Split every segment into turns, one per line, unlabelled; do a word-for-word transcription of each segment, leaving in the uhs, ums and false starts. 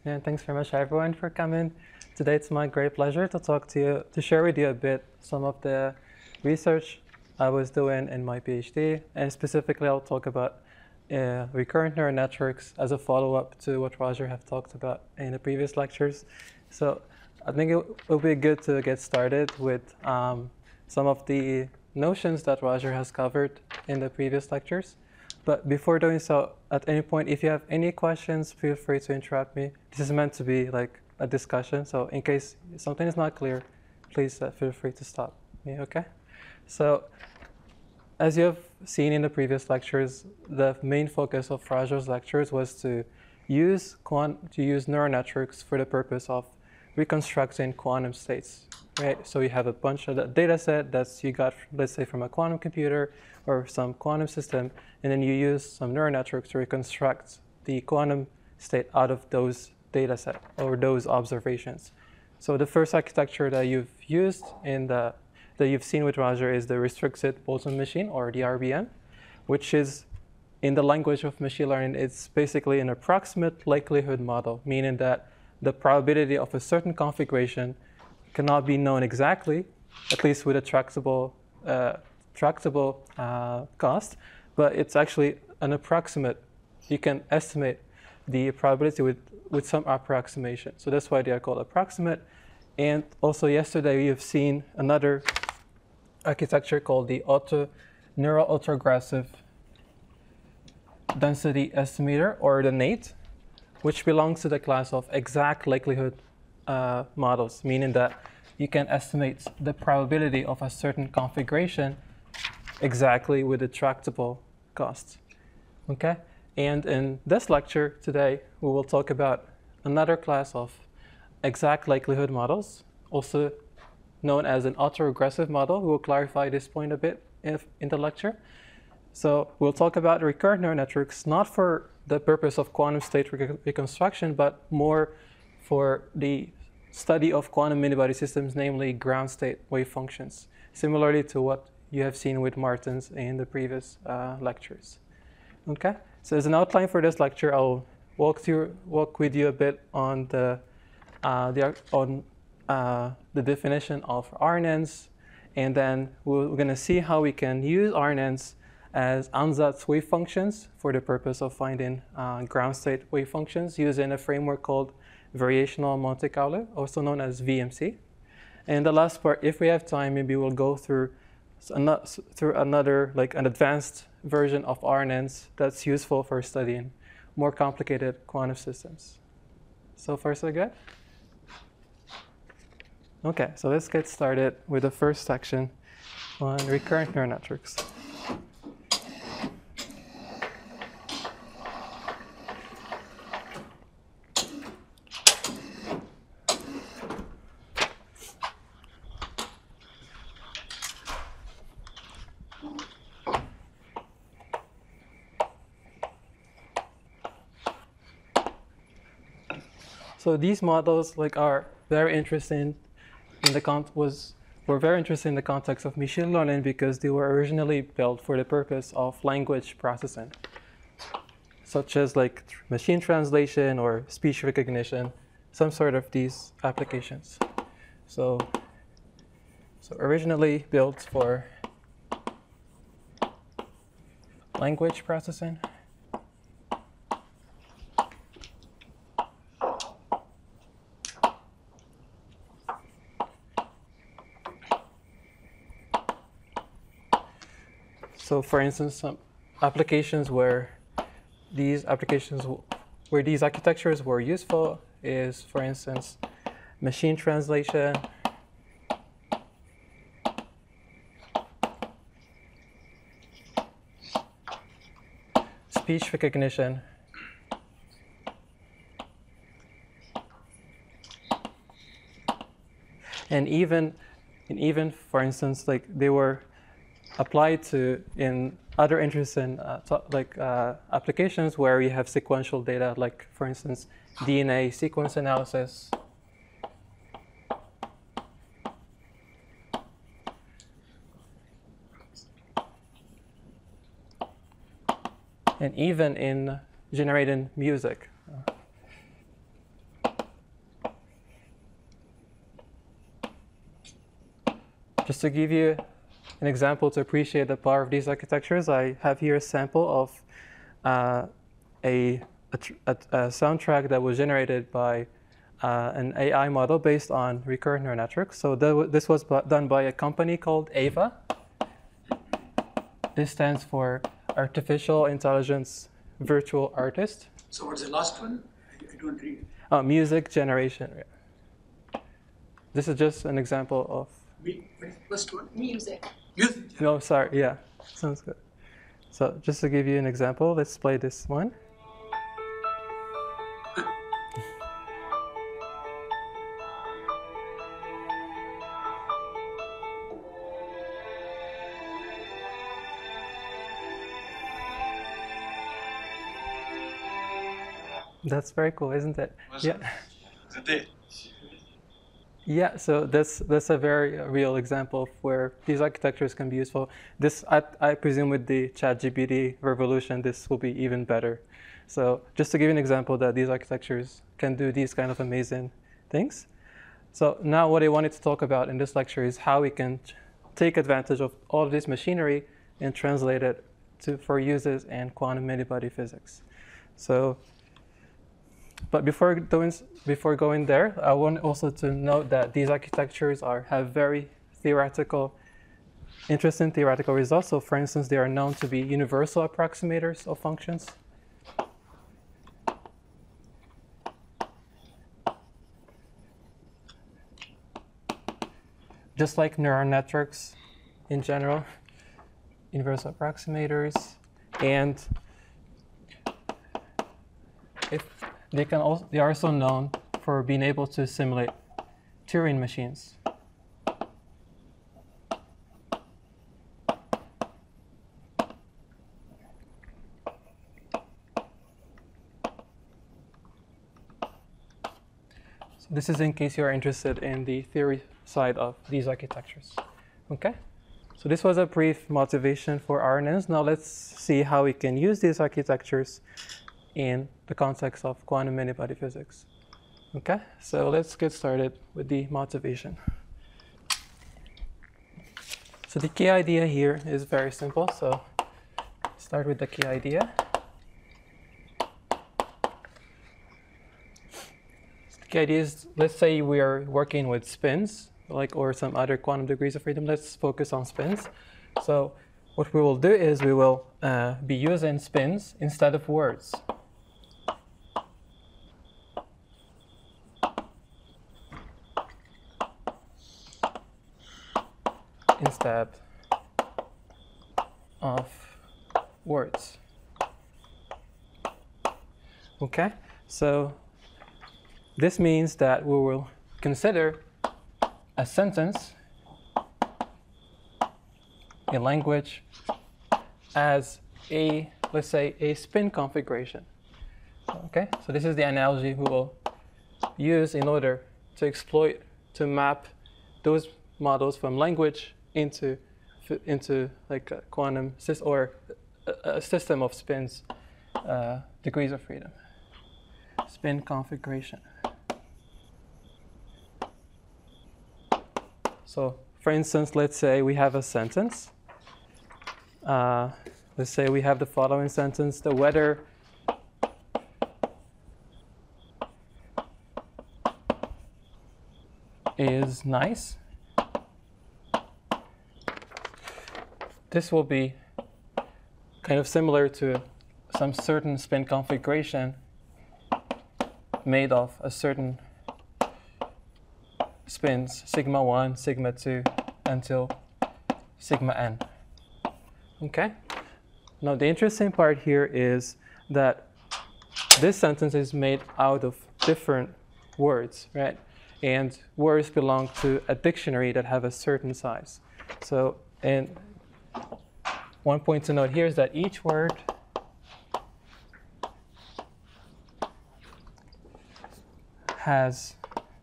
And thanks very much, everyone, for coming. Today, it's my great pleasure to talk to you, to share with you a bit some of the research I was doing in my PhD. And specifically, I'll talk about uh, recurrent neural networks as a follow-up to what Roger have talked about in the previous lectures. So I think it will be good to get started with um, some of the notions that Roger has covered in the previous lectures. But before doing so, at any point, if you have any questions, feel free to interrupt me. This is meant to be like a discussion, so in case something is not clear, please uh, feel free to stop me, okay? So, as you have seen in the previous lectures, the main focus of Roger's lectures was to use, quant to use neural networks for the purpose of reconstructing quantum states. Right, so you have a bunch of the data set that's you got, let's say, from a quantum computer or some quantum system, and then you use some neural networks to reconstruct the quantum state out of those data set or those observations. So the first architecture that you've used in the that you've seen with Roger is the restricted Boltzmann machine, or the R B M, which is, in the language of machine learning, it's basically an approximate likelihood model, meaning that the probability of a certain configuration cannot be known exactly, at least with a tractable, uh, tractable uh, cost, but it's actually an approximate. You can estimate the probability with, with some approximation. So that's why they are called approximate. And also yesterday we have seen another architecture called the auto, neural autoregressive density estimator, or the N A T E, which belongs to the class of exact likelihood Uh, models, meaning that you can estimate the probability of a certain configuration exactly with a tractable cost. Okay? And in this lecture today, we will talk about another class of exact likelihood models, also known as an autoregressive model. We will clarify this point a bit if, in the lecture. So we'll talk about recurrent neural networks, not for the purpose of quantum state rec reconstruction, but more for the study of quantum many-body systems, namely ground state wave functions, similarly to what you have seen with Martins in the previous uh, lectures. Okay, so as an outline for this lecture, I'll walk through, walk with you a bit on the, uh, the on uh, the definition of R N Ns, and then we're, we're going to see how we can use R N Ns as ansatz wave functions for the purpose of finding uh, ground state wave functions using a framework called variational Monte Carlo, also known as V M C. And the last part, if we have time, maybe we'll go through through another, like an advanced version of R N Ns that's useful for studying more complicated quantum systems. So far, so good? Okay, so let's get started with the first section on recurrent neural networks. So these models like are very interesting in the con was were very interesting in the context of machine learning because they were originally built for the purpose of language processing, such as like machine translation or speech recognition, some sort of these applications. So, so originally built for language processing. So for instance, some applications where these applications, where these architectures were useful is, for instance, machine translation, speech recognition, and even, and even, for instance, like they were applied to in other interesting uh, like uh, applications where you have sequential data, like for instance, D N A sequence analysis, and even in generating music. just to give you an example to appreciate the power of these architectures, I have here a sample of uh, a, a, a soundtrack that was generated by uh, an A I model based on recurrent neural networks. So th this was done by a company called AVA. This stands for Artificial Intelligence Virtual Artist.
So what's the last one? I don't read.
Uh, music generation. This is just an example of.
Me, first one?
Music.
Music.
No, sorry. Yeah, sounds good. So just to give you an example, let's play this one. That's very cool, isn't it? Yeah. Yeah, so that's that's a very real example of where these architectures can be useful. This, I, I presume, with the ChatGPT revolution, this will be even better. So just to give you an example that these architectures can do these kind of amazing things. So now what I wanted to talk about in this lecture is how we can take advantage of all of this machinery and translate it to for uses in quantum many-body physics. So. But before doing, before going there, I want also to note that these architectures are have very theoretical, interesting theoretical results. So for instance, they are known to be universal approximators of functions. Just like neural networks in general, universal approximators, and if They can also, they are also known for being able to simulate Turing machines. So this is in case you are interested in the theory side of these architectures. Okay? So this was a brief motivation for R N Ns. Now let's see how we can use these architectures in the context of quantum many-body physics. Okay, so let's get started with the motivation. So the key idea here is very simple. So start with the key idea. The key idea is, let's say we are working with spins, like or some other quantum degrees of freedom. Let's focus on spins. So what we will do is we will uh, be using spins instead of words. Instead of words. Okay, so this means that we will consider a sentence in language as a, let's say, a spin configuration. Okay, so this is the analogy we will use in order to exploit, to map those models from language into into like a quantum system or a, a system of spins, uh, degrees of freedom, spin configuration. So, for instance, let's say we have a sentence. Uh, let's say we have the following sentence: the weather is nice. This will be kind of similar to some certain spin configuration made of a certain spins, sigma one, sigma two, until sigma n. Okay? Now the interesting part here is that this sentence is made out of different words, right? And words belong to a dictionary that have a certain size. So, and one point to note here is that each word has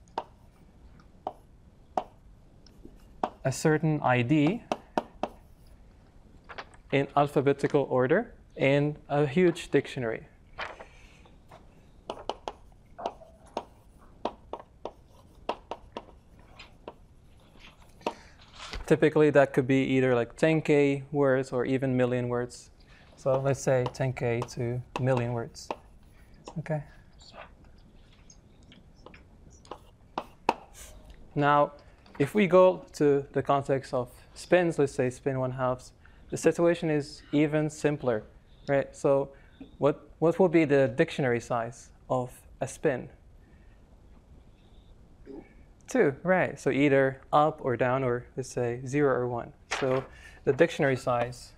a certain I D in alphabetical order in a huge dictionary. typically that could be either like ten K words or even million words. So let's say ten K to million words. Okay. Now, if we go to the context of spins, let's say spin one halves, the situation is even simpler, right? So what, what would be the dictionary size of a spin? Two, right. So either up or down, or let's say zero or one. So the dictionary size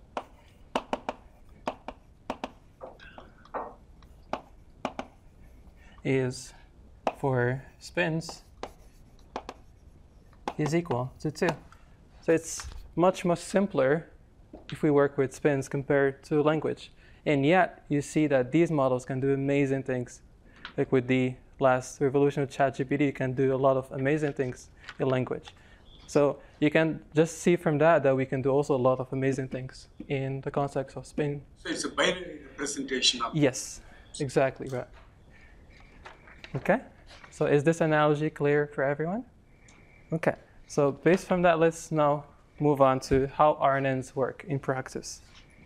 is, for spins, is equal to two. So it's much, much simpler if we work with spins compared to language. And yet, you see that these models can do amazing things. Like with the last revolution of ChatGPT, you can do a lot of amazing things in language. So you can just see from that that we can do also a lot of amazing things in the context of spin.
So it's a binary representation of.
Yes, exactly right. Okay, so is this analogy clear for everyone? Okay, so based from that, let's now move on to how R N Ns work in practice.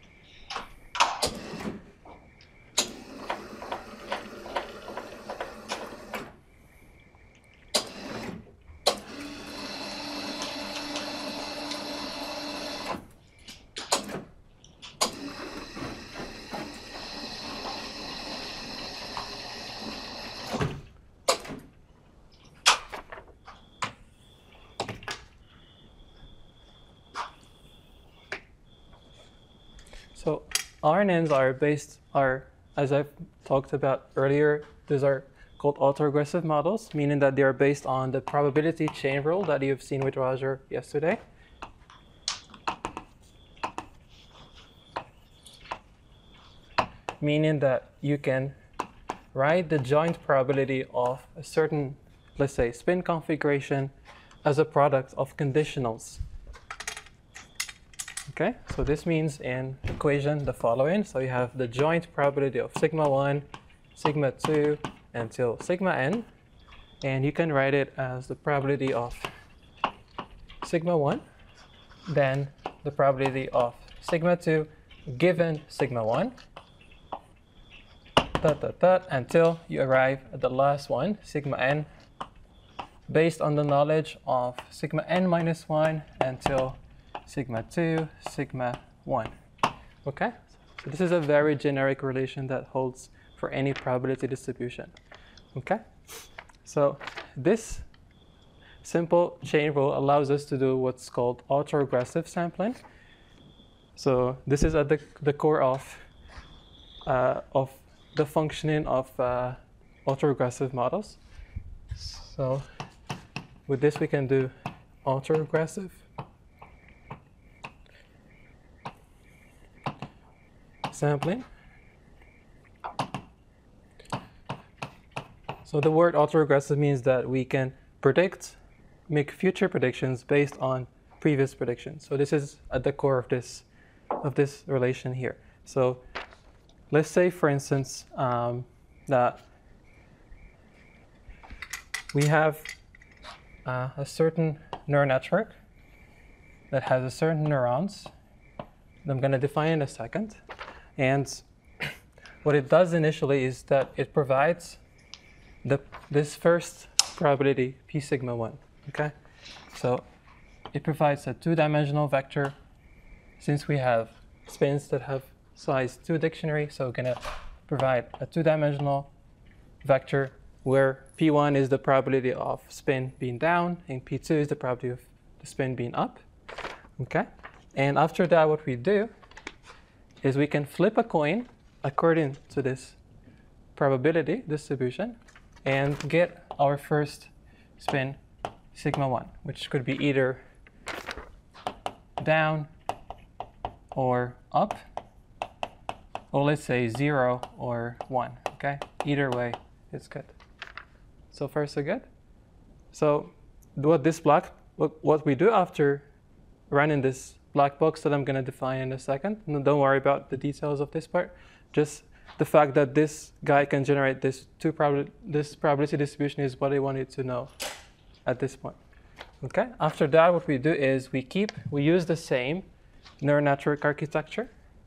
So R N Ns are based, are, as I've talked about earlier, these are called autoregressive models, meaning that they are based on the probability chain rule that you've seen with Roger yesterday. Meaning that you can write the joint probability of a certain, let's say, spin configuration as a product of conditionals. Okay, so this means in equation the following. So you have the joint probability of sigma one, sigma two, until sigma n. And you can write it as the probability of sigma one, then the probability of sigma two given sigma one, dot, dot, dot, until you arrive at the last one, sigma n, based on the knowledge of sigma n minus one until sigma two, sigma one. Okay? So this is a very generic relation that holds for any probability distribution. Okay? So this simple chain rule allows us to do what's called autoregressive sampling. So this is at the, the core of, uh, of the functioning of uh, autoregressive models. So with this we can do autoregressive sampling. So the word autoregressive means that we can predict, make future predictions based on previous predictions. So this is at the core of this, of this relation here. So let's say, for instance, um, that we have uh, a certain neural network that has a certain neurons that I'm going to define in a second. And what it does initially is that it provides the, this first probability, p sigma one, okay? So it provides a two-dimensional vector. Since we have spins that have size two dictionary, so we're gonna provide a two-dimensional vector where p one is the probability of spin being down and p two is the probability of the spin being up, okay? And after that, what we do is we can flip a coin according to this probability distribution and get our first spin sigma one, which could be either down or up, or let's say zero or one, okay? Either way, it's good. So far, so good? So what this black, what, what we do after running this black box that I'm going to define in a second. No, don't worry about the details of this part. Just the fact that this guy can generate this two prob this probability distribution is what I wanted to know at this point. Okay. After that, what we do is we keep, we use the same neural network architecture.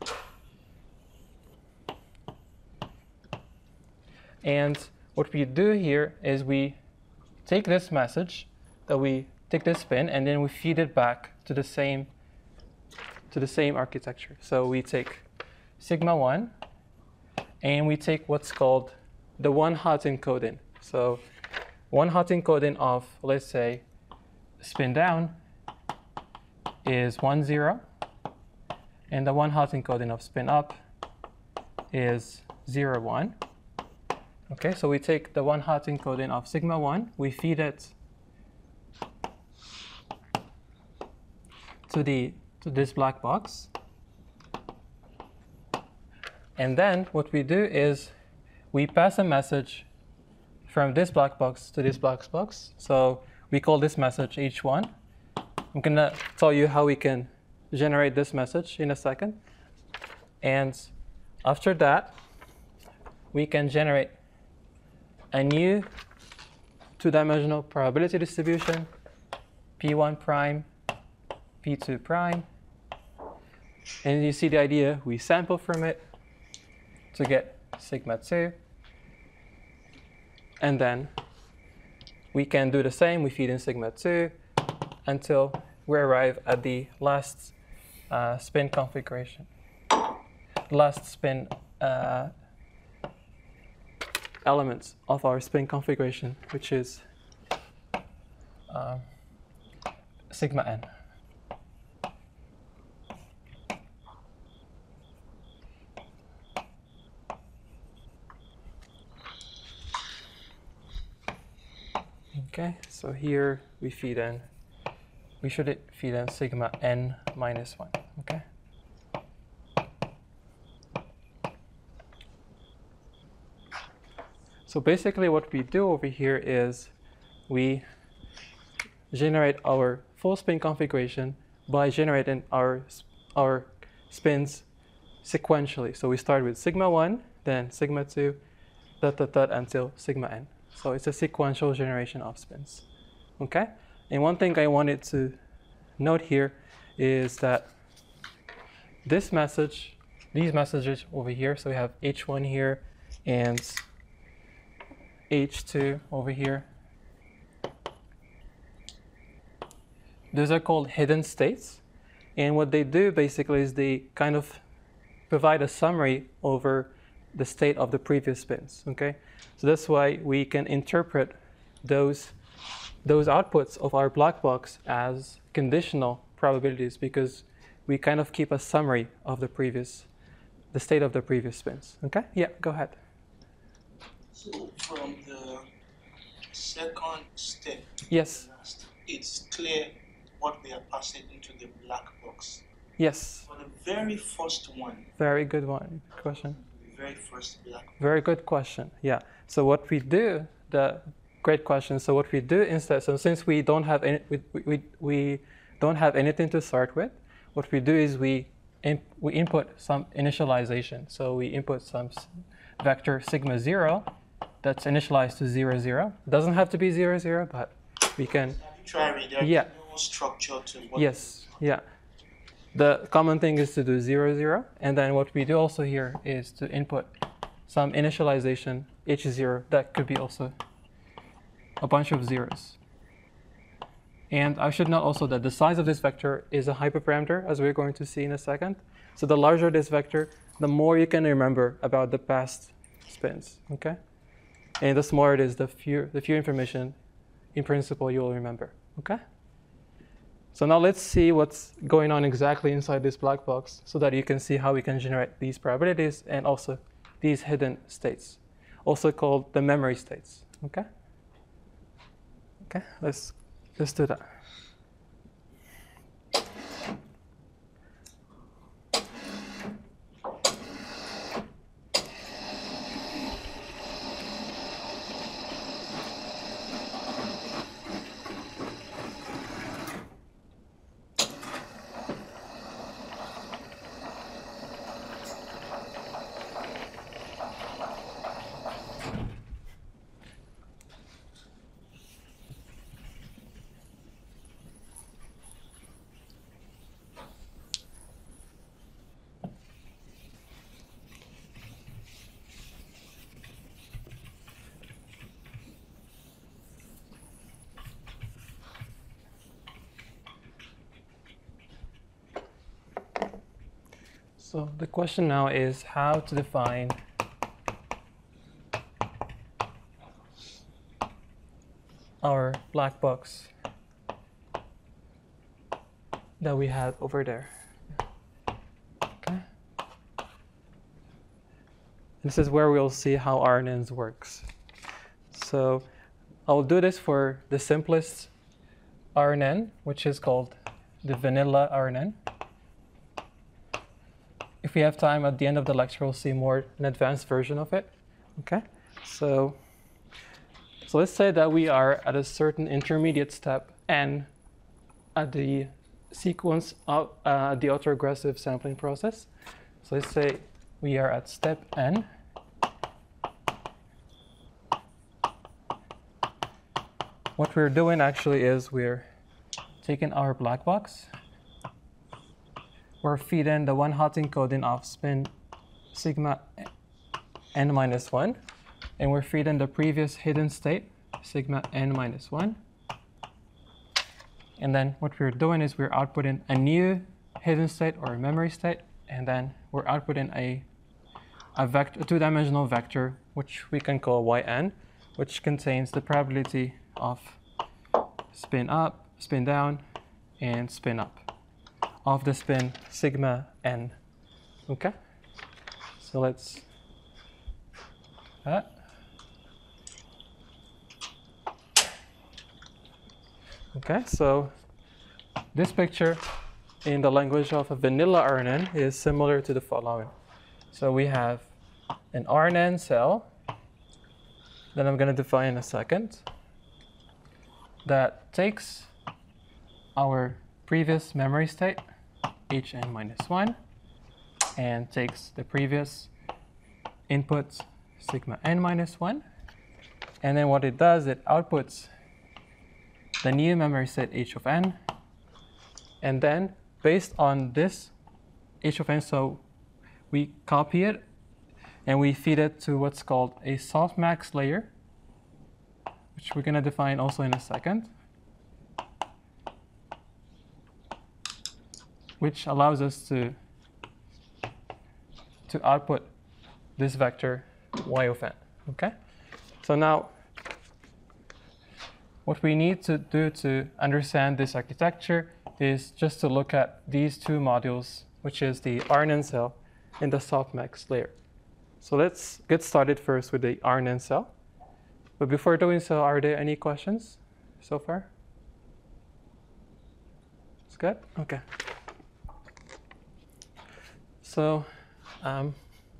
And what we do here is we take this message, that we take this spin, and then we feed it back to the same to the same architecture. So we take sigma one, and we take what's called the one hot encoding. So one hot encoding of, let's say, spin down is one zero, and the one hot encoding of spin up is zero one. Okay, so we take the one hot encoding of sigma one, we feed it to the to this black box, and then what we do is we pass a message from this black box to this black box. So we call this message H one. I'm gonna tell you how we can generate this message in a second, and after that we can generate a new two-dimensional probability distribution, P one prime, P two prime. And you see the idea, we sample from it to get sigma two. And then we can do the same, we feed in sigma two until we arrive at the last uh, spin configuration. Last spin uh, elements of our spin configuration, which is uh, sigma n. Okay, so here we feed in, we should feed in sigma n minus one, okay? So basically what we do over here is we generate our full spin configuration by generating our, our spins sequentially. So we start with sigma one, then sigma two, dot, dot, dot, until sigma n. So it's a sequential generation of spins, okay? And one thing I wanted to note here is that this message, these messages over here, so we have H one here and H two over here. Those are called hidden states. And what they do basically is they kind of provide a summary over the state of the previous spins, okay? So that's why we can interpret those, those outputs of our black box as conditional probabilities, because we kind of keep a summary of the previous, the state of the previous spins, okay? Yeah, go ahead.
So from the second step,
yes,
last, it's clear what we are passing into the black box.
Yes.
For the very first one.
Very good one. Question.
The very first black box.
Very good question. Yeah. So what we do, the great question. So what we do instead, so since we don't have any, we we, we don't have anything to start with, what we do is we in, we input some initialization. So we input some vector sigma zero that's initialized to zero zero. It doesn't have to be zero zero, but we can.
Try it. There's
yeah.
no structure to what.
Yes. Yeah. The common thing is to do zero zero, and then what we do also here is to input some initialization H zero. That could be also a bunch of zeros. And I should note also that the size of this vector is a hyperparameter, as we're going to see in a second. So the larger this vector, the more you can remember about the past spins, okay? And the smaller it is, the fewer, the fewer information, in principle, you will remember, okay? So now let's see what's going on exactly inside this black box so that you can see how we can generate these probabilities and also these hidden states, also called the memory states, okay? Okay, let's, let's do that. So the question now is how to define our black box that we had over there. Okay. This is where we'll see how R N Ns works. So I'll do this for the simplest R N N, which is called the vanilla R N N. If we have time at the end of the lecture, we'll see more an advanced version of it. Okay, so so let's say that we are at a certain intermediate step n at the sequence of uh, the autoregressive sampling process. So let's say we are at step n. What we're doing actually is we're taking our black box. We're feeding the one hot encoding of spin sigma n minus one, and we're feeding the previous hidden state sigma n minus one. And then what we're doing is we're outputting a new hidden state or a memory state, and then we're outputting a a, vector, a two-dimensional vector, which we can call yn, which contains the probability of spin up, spin down, and spin up of the spin sigma n. Okay, so let's that. Okay, so this picture in the language of a vanilla R N N is similar to the following. So we have an R N N cell that I'm going to define in a second that takes our previous memory state, hn minus one, and takes the previous input, sigma n minus one. And then what it does, it outputs the new memory state h of n. And then based on this h of n, so we copy it and we feed it to what's called a softmax layer, which we're going to define also in a second, which allows us to, to output this vector y of n. Okay? So now, what we need to do to understand this architecture is just to look at these two modules, which is the R N N cell and the softmax layer. So let's get started first with the R N N cell. But before doing so, are there any questions so far? It's good? Okay. So, um,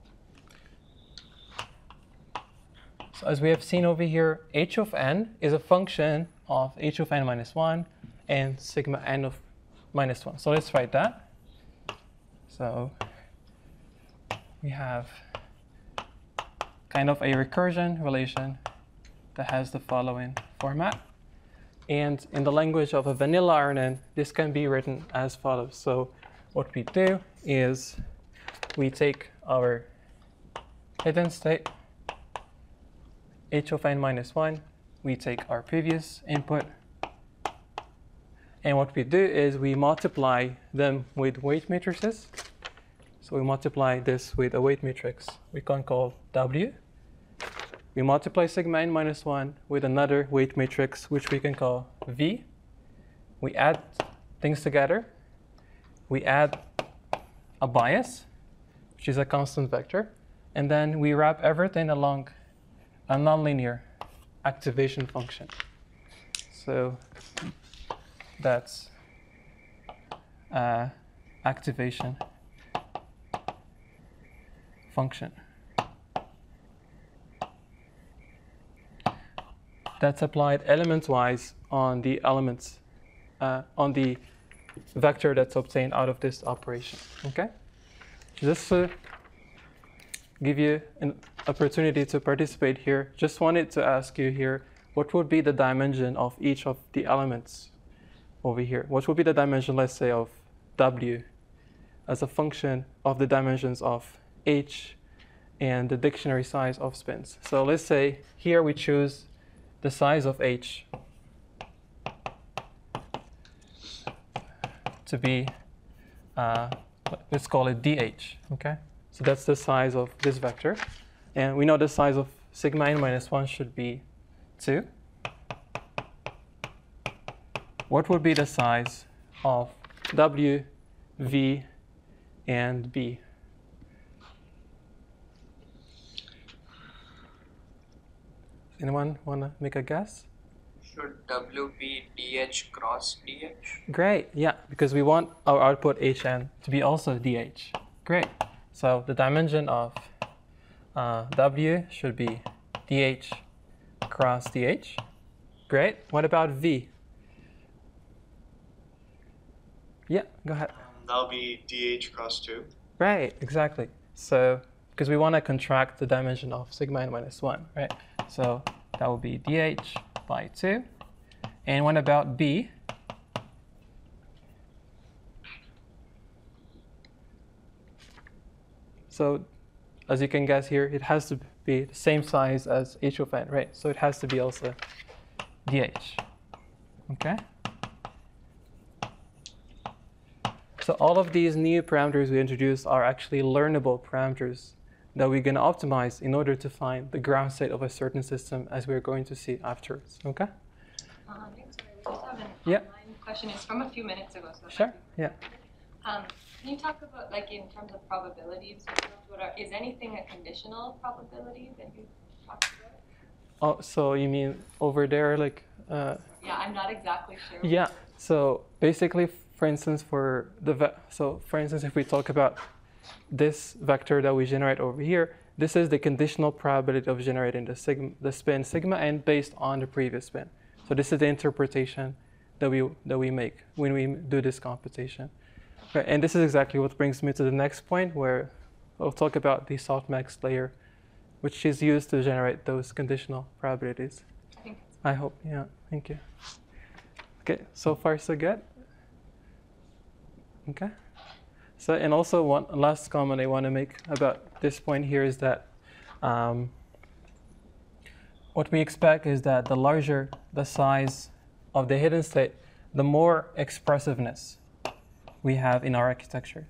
so as we have seen over here, h of n is a function of h of n minus one and sigma n of minus one. So let's write that. So we have kind of a recursion relation that has the following format. And in the language of a vanilla R N N, this can be written as follows. So what we do is we take our hidden state, h of n minus one, we take our previous input, and what we do is we multiply them with weight matrices. So we multiply this with a weight matrix we can call W. We multiply sigma n minus one with another weight matrix which we can call V. We add things together. We add a bias, which is a constant vector, and then we wrap everything along a nonlinear activation function. So that's uh, activation function. That's applied element-wise on the elements, uh, on the vector that's obtained out of this operation. Okay? Just to give you an opportunity to participate here, just wanted to ask you here, what would be the dimension of each of the elements over here? What would be the dimension, let's say, of W as a function of the dimensions of H and the dictionary size of spins? So let's say here we choose the size of H to be, uh, let's call it dh, okay? So that's the size of this vector. And we know the size of sigma n minus one should be two. What would be the size of w, v, and b? Anyone want to make a guess?
Should W be dh cross dh?
Great, yeah, because we want our output hn to be also dh. Great. So the dimension of uh, w should be dh cross dh. Great. What about v? Yeah, go ahead.
Um, that'll be dh cross two.
Right, exactly. So, because we want to contract the dimension of sigma n minus one, right? So that will be dh by two. And what about b? So, as you can guess here, it has to be the same size as h of n, right? So it has to be also dh. Okay? So all of these new parameters we introduced are actually learnable parameters that we're going to optimize in order to find the ground state of a certain system, as we're going to see afterwards. Okay?
Uh, thanks, sorry, we just have an
Yeah.
online question. It's from a few minutes ago. So
Sure. Yeah.
Um, can you talk about, like, in terms of probabilities, what are, is anything a conditional probability that you talked about?
Oh, so you mean over there, like? Uh,
Yeah, I'm not exactly sure.
yeah. So basically, for instance, for the ve so for instance, if we talk about this vector that we generate over here, this is the conditional probability of generating the sigma, the spin sigma n based on the previous spin. So this is the interpretation that we that we make when we do this computation. Right, and this is exactly what brings me to the next point, where I'll talk about the softmax layer, which is used to generate those conditional probabilities.
I think it's
I hope, yeah, thank you. Okay, so far so good. Okay. So, and also one last comment I want to make about this point here is that um, what we expect is that the larger the size of the hidden state, the more expressiveness we have in our architecture.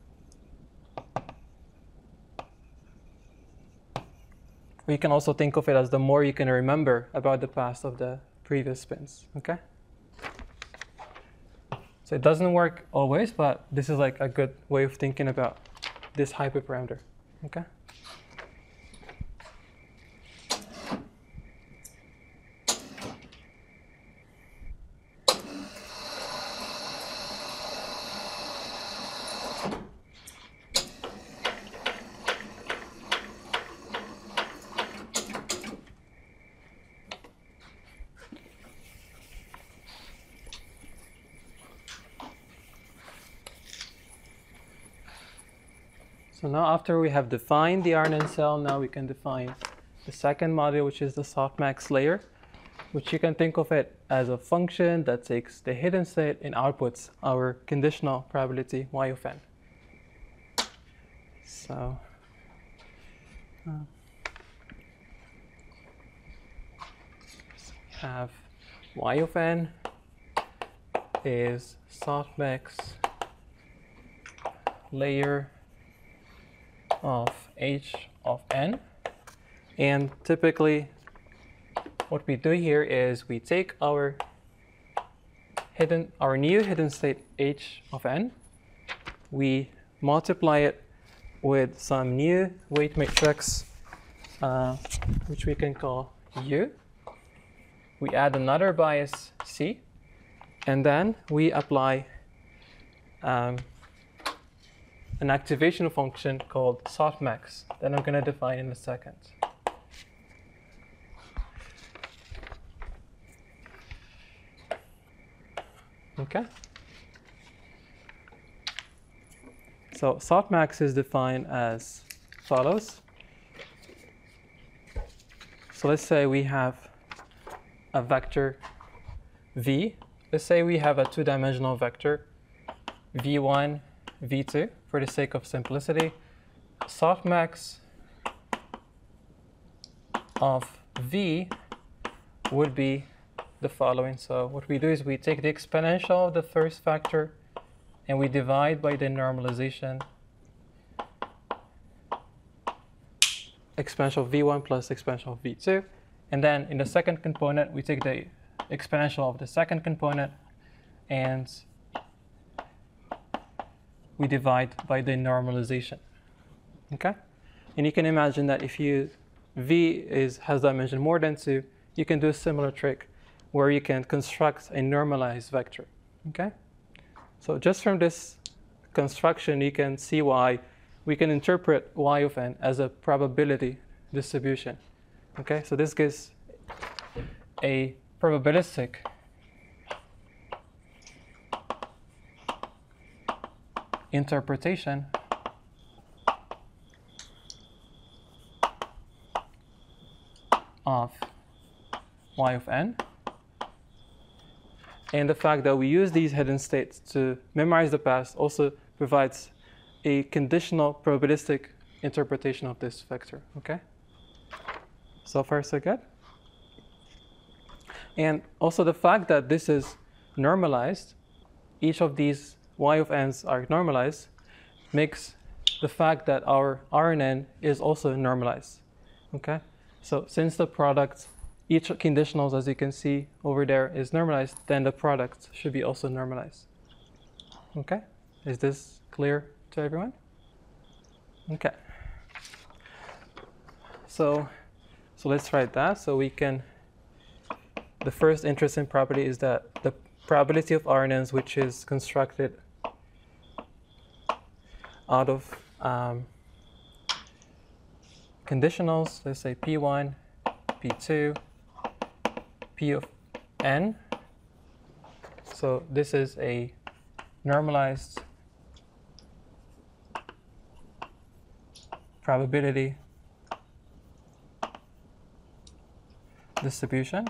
Or you can also think of it as the more you can remember about the past of the previous spins, okay? So it doesn't work always, but this is like a good way of thinking about this hyperparameter, okay? So now after we have defined the R N N cell, now we can define the second module, which is the softmax layer, which you can think of it as a function that takes the hidden state and outputs our conditional probability y of n. So, uh, so we have y of n is softmax layer of h of n, and typically what we do here is we take our hidden our new hidden state h of n, we multiply it with some new weight matrix uh, which we can call u, we add another bias c, and then we apply um, an activation function called softmax that I'm going to define in a second. Okay. So softmax is defined as follows. So let's say we have a vector v. Let's say we have a two-dimensional vector v one, v two, for the sake of simplicity. Softmax of v would be the following. So what we do is we take the exponential of the first factor and we divide by the normalization exponential v one plus exponential v two. And then in the second component, we take the exponential of the second component and we divide by the normalization. Okay? And you can imagine that if you v is has dimension more than two, you can do a similar trick where you can construct a normalized vector. Okay? So just from this construction, you can see why we can interpret y of n as a probability distribution. Okay? So this gives a probabilistic interpretation of y of n. And the fact that we use these hidden states to memorize the past also provides a conditional probabilistic interpretation of this vector. Okay? So far, so good. And also the fact that this is normalized, each of these y of n's are normalized, makes the fact that our R and N is also normalized. Okay? So since the product, each conditionals, as you can see over there, is normalized, then the product should be also normalized. Okay? Is this clear to everyone? Okay. So, so let's write that. So we can, the first interesting property is that the probability of R and N's, which is constructed out of um, conditionals, let's say P one, P two, P of n. So this is a normalized probability distribution.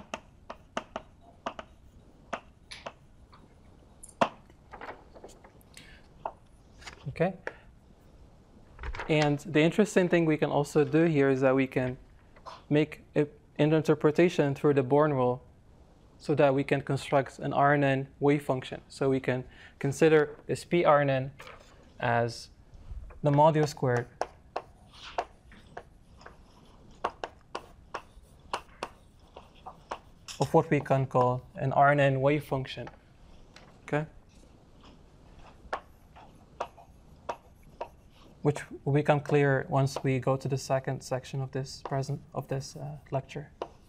Okay. And the interesting thing we can also do here is that we can make a, an interpretation through the Born rule so that we can construct an R and N wave function. So we can consider this P R N N as the module squared of what we can call an R and N wave function. Okay? Which will become clear once we go to the second section of this present of this uh, lecture.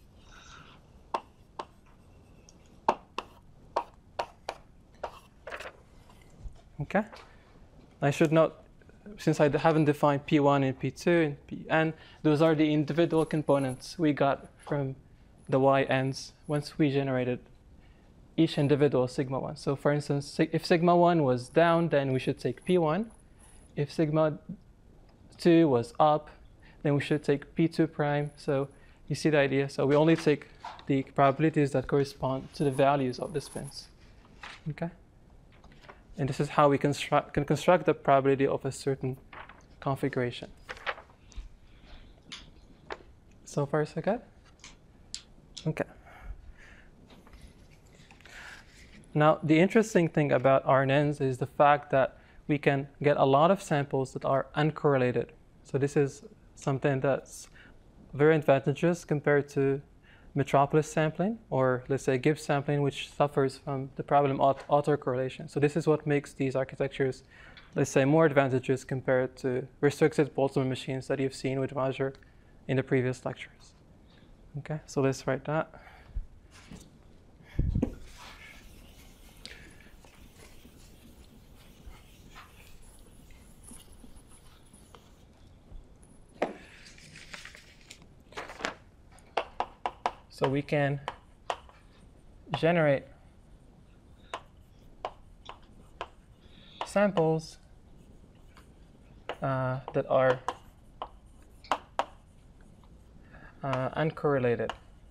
Okay. I should note, since I haven't defined P one and P two and P n, those are the individual components we got from the y n's once we generated each individual sigma one. So for instance, if sigma one was down, then we should take P one. If sigma two was up, then we should take P two prime. So you see the idea. So we only take the probabilities that correspond to the values of the spins. Okay? And this is how we construct, can construct the probability of a certain configuration. So far, so good? Okay. Now, the interesting thing about R and N's is the fact that we can get a lot of samples that are uncorrelated. So this is something that's very advantageous compared to Metropolis sampling, or let's say Gibbs sampling, which suffers from the problem of autocorrelation. So this is what makes these architectures, let's say, more advantageous compared to restricted Boltzmann machines that you've seen with Roger in the previous lectures. Okay, so let's write that. So we can generate samples uh, that are uh, uncorrelated.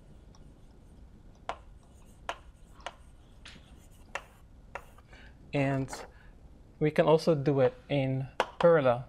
And we can also do it in parallel.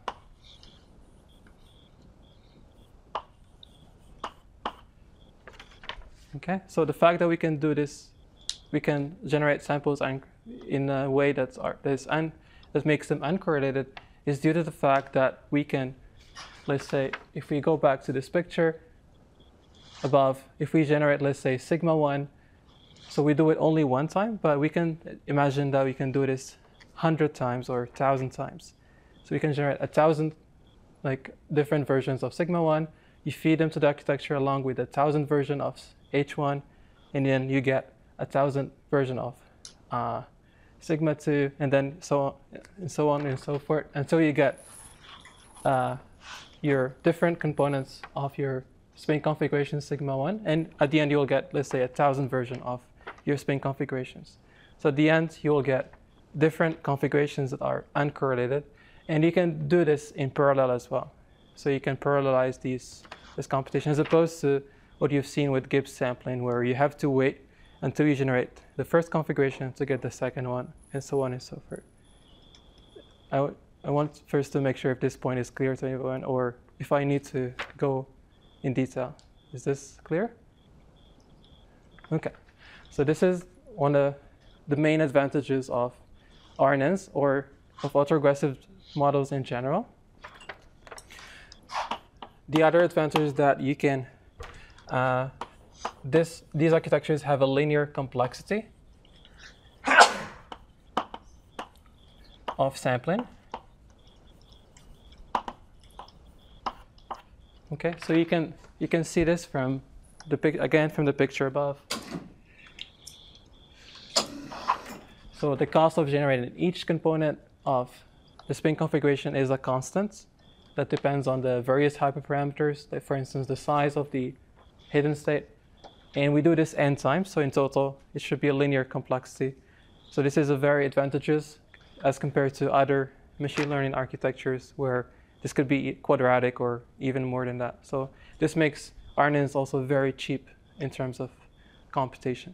Okay, so the fact that we can do this, we can generate samples in a way that's, that is un, that makes them uncorrelated is due to the fact that we can, let's say, if we go back to this picture above, if we generate, let's say, sigma one, so we do it only one time, but we can imagine that we can do this one hundred times or one thousand times. So we can generate a thousand like different versions of sigma one, you feed them to the architecture along with a thousand version of H one, and then you get a thousand version of uh, sigma two, and then so on and so on and so forth until you get uh, your different components of your spin configuration sigma one, and at the end you will get, let's say, a thousand version of your spin configurations. So at the end you will get different configurations that are uncorrelated, and you can do this in parallel as well. So you can parallelize these this computation as opposed to what you've seen with Gibbs sampling, where you have to wait until you generate the first configuration to get the second one, and so on and so forth. I, w I want first to make sure if this point is clear to everyone, or if I need to go in detail. Is this clear? Okay. So this is one of the main advantages of R N Ns, or of autoregressive models in general. The other advantage is that you can, uh, this, these architectures have a linear complexity of sampling. Okay, so you can you can see this from the pic again from the picture above. So the cost of generating each component of the spin configuration is a constant that depends on the various hyperparameters, like for instance the size of the hidden state. And we do this n times, so in total it should be a linear complexity. So this is a very advantageous as compared to other machine learning architectures where this could be quadratic or even more than that. So this makes R N Ns also very cheap in terms of computation.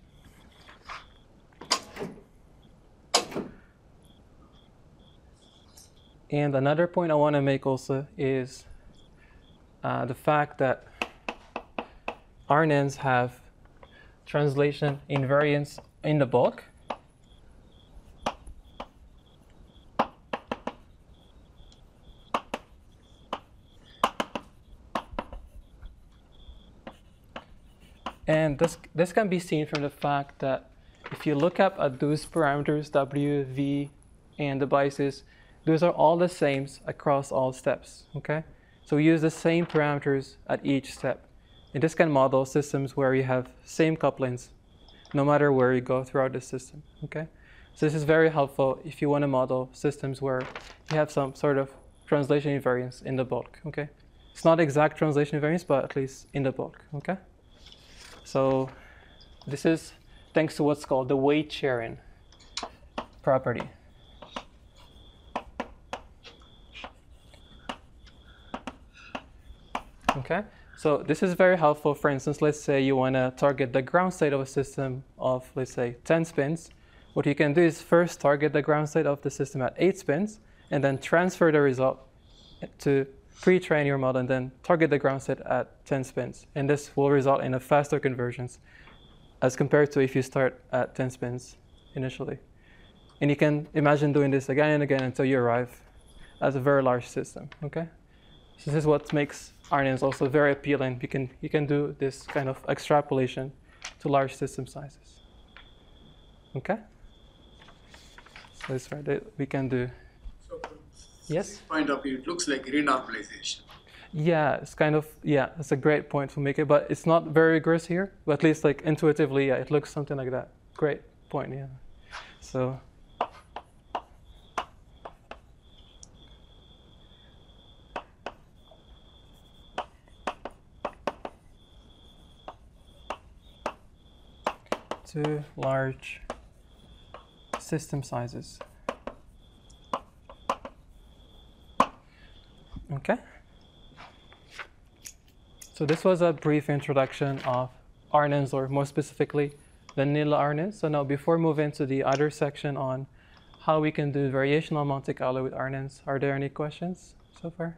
And another point I want to make also is uh, the fact that R N Ns have translation invariance in the bulk. And this, this can be seen from the fact that if you look up at those parameters, W, V, and the biases, those are all the same across all steps, okay? So we use the same parameters at each step. And this can model systems where you have same couplings no matter where you go throughout the system, okay? So this is very helpful if you want to model systems where you have some sort of translation invariance in the bulk, okay? It's not exact translation invariance, but at least in the bulk, okay? So this is thanks to what's called the weight sharing property. Okay, so this is very helpful. For instance, let's say you want to target the ground state of a system of, let's say, ten spins. What you can do is first target the ground state of the system at eight spins, and then transfer the result to pre-train your model, and then target the ground state at ten spins. And this will result in a faster convergence as compared to if you start at ten spins initially. And you can imagine doing this again and again until you arrive at a very large system, okay? So this is what makes R N Ns also very appealing. You can, you can do this kind of extrapolation to large system sizes. Okay? So this right that we can do.
So from
Yes?
this point of view, it looks like renormalization.
Yeah, it's kind of, yeah, it's a great point to make it, but it's not very rigorous here, but at least like intuitively, yeah, it looks something like that. Great point, yeah. So. To large system sizes. Okay. So this was a brief introduction of R N Ns, or more specifically, vanilla R N Ns. So now before moving to the other section on how we can do variational Monte Carlo with R N Ns, are there any questions so far?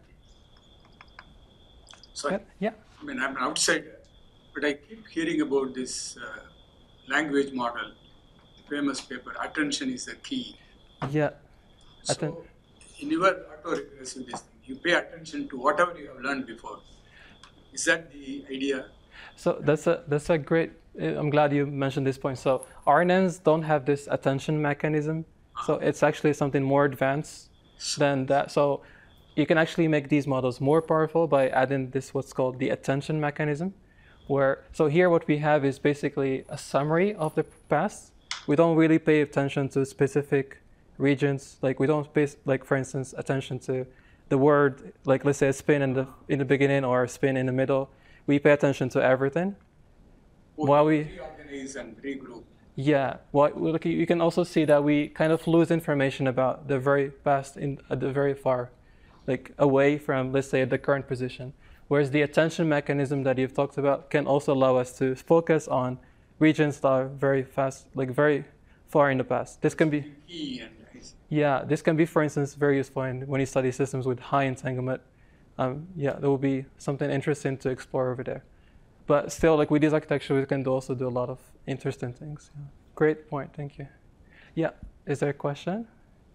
So
Yeah. yeah.
I mean, I'm an outsider, but I keep hearing about this uh, language model, famous paper, attention is the key.
Yeah. Atten-
So, in your autoregressive this thing, you pay attention to whatever you have learned before. Is that the idea?
So that's a that's a great. I'm glad you mentioned this point. So R N Ns don't have this attention mechanism. So it's actually something more advanced than that. So you can actually make these models more powerful by adding this what's called the attention mechanism. Where so here what we have is basically a summary of the past. We don't really pay attention to specific regions. Like we don't pay, like for instance, attention to the word, like let's say a spin in the in the beginning or a spin in the middle. We pay attention to everything. While we
reorganize and regroup.
yeah, well, look, you can also see that we kind of lose information about the very past in uh, the very far, like away from, let's say, the current position. Whereas the attention mechanism that you've talked about can also allow us to focus on regions that are very fast, like very far in the past. This can be,
Key and
yeah, this can be, for instance, very useful in, when you study systems with high entanglement. Um, yeah, there will be something interesting to explore over there. But still, like with this architecture, we can do also do a lot of interesting things. Yeah. Great point, thank you. Yeah, is there a question?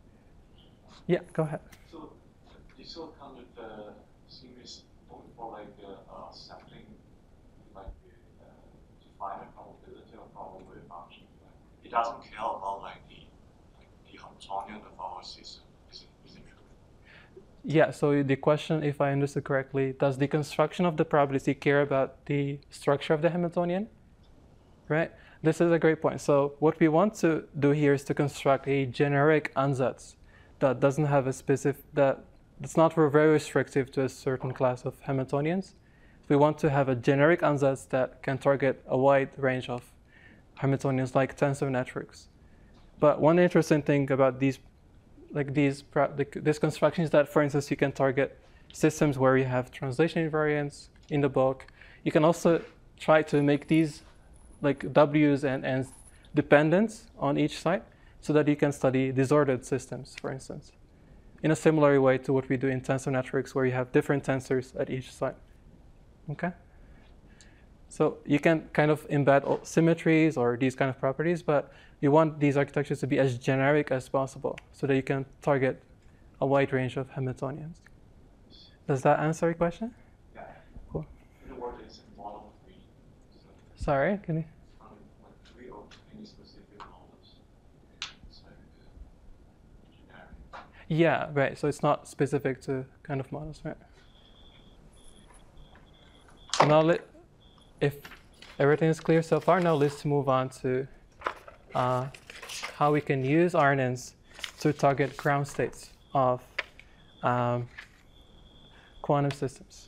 Yeah, go ahead.
So this will come with the series only for like the uh, sampling, like uh, define a probability or probability function. It doesn't care about like the like the Hamiltonian of our system. Is it, is it true?
Yeah, so the question, if I understood correctly, does the construction of the probability care about the structure of the Hamiltonian? Right? This is a great point. So what we want to do here is to construct a generic ansatz that doesn't have a specific, that it's not very restrictive to a certain class of Hamiltonians. We want to have a generic ansatz that can target a wide range of Hamiltonians like tensor networks. But one interesting thing about these like these like this construction is that, for instance, you can target systems where you have translation invariants in the bulk. You can also try to make these like W's and N's dependent on each site so that you can study disordered systems, for instance, in a similar way to what we do in tensor networks where you have different tensors at each site. Okay? So you can kind of embed all symmetries or these kind of properties, but you want these architectures to be as generic as possible so that you can target a wide range of Hamiltonians. Does that answer your question?
Yeah.
Cool.
The word is a model of three. So
Sorry, can you?
um, like three or any specific models. It's like uh, generic.
Yeah, right. So it's not specific to kind of models, right? So now, let, if everything is clear so far, now let's move on to uh, how we can use R N Ns to target ground states of um, quantum systems.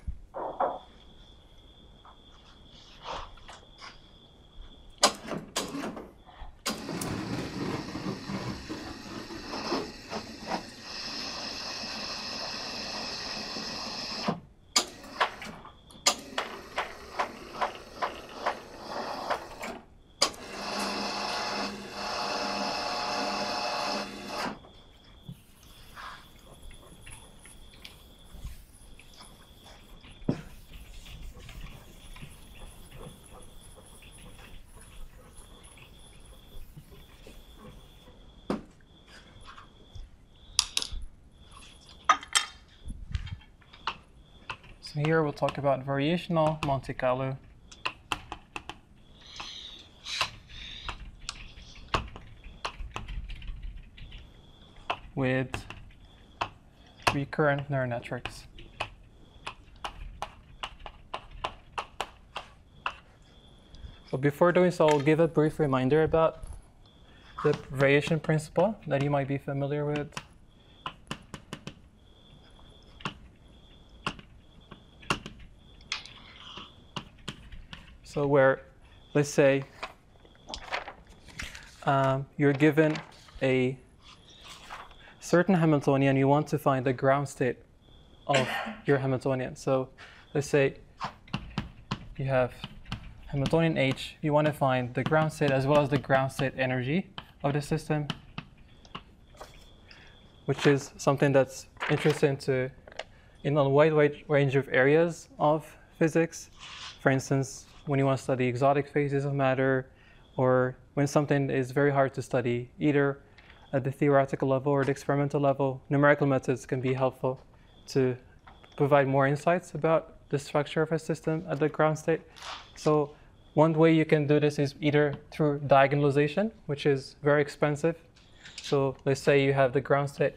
So here we'll talk about variational Monte Carlo. With recurrent neural networks. So before doing so, I'll give a brief reminder about the variation principle that you might be familiar with. So where, let's say, um, you're given a certain Hamiltonian, you want to find the ground state of your Hamiltonian. So let's say you have Hamiltonian H, you want to find the ground state as well as the ground state energy of the system, which is something that's interesting to in a wide, wide range of areas of physics. For instance, when you want to study exotic phases of matter, or when something is very hard to study, either at the theoretical level or the experimental level, numerical methods can be helpful to provide more insights about the structure of a system at the ground state. So one way you can do this is either through diagonalization, which is very expensive. So let's say you have the ground state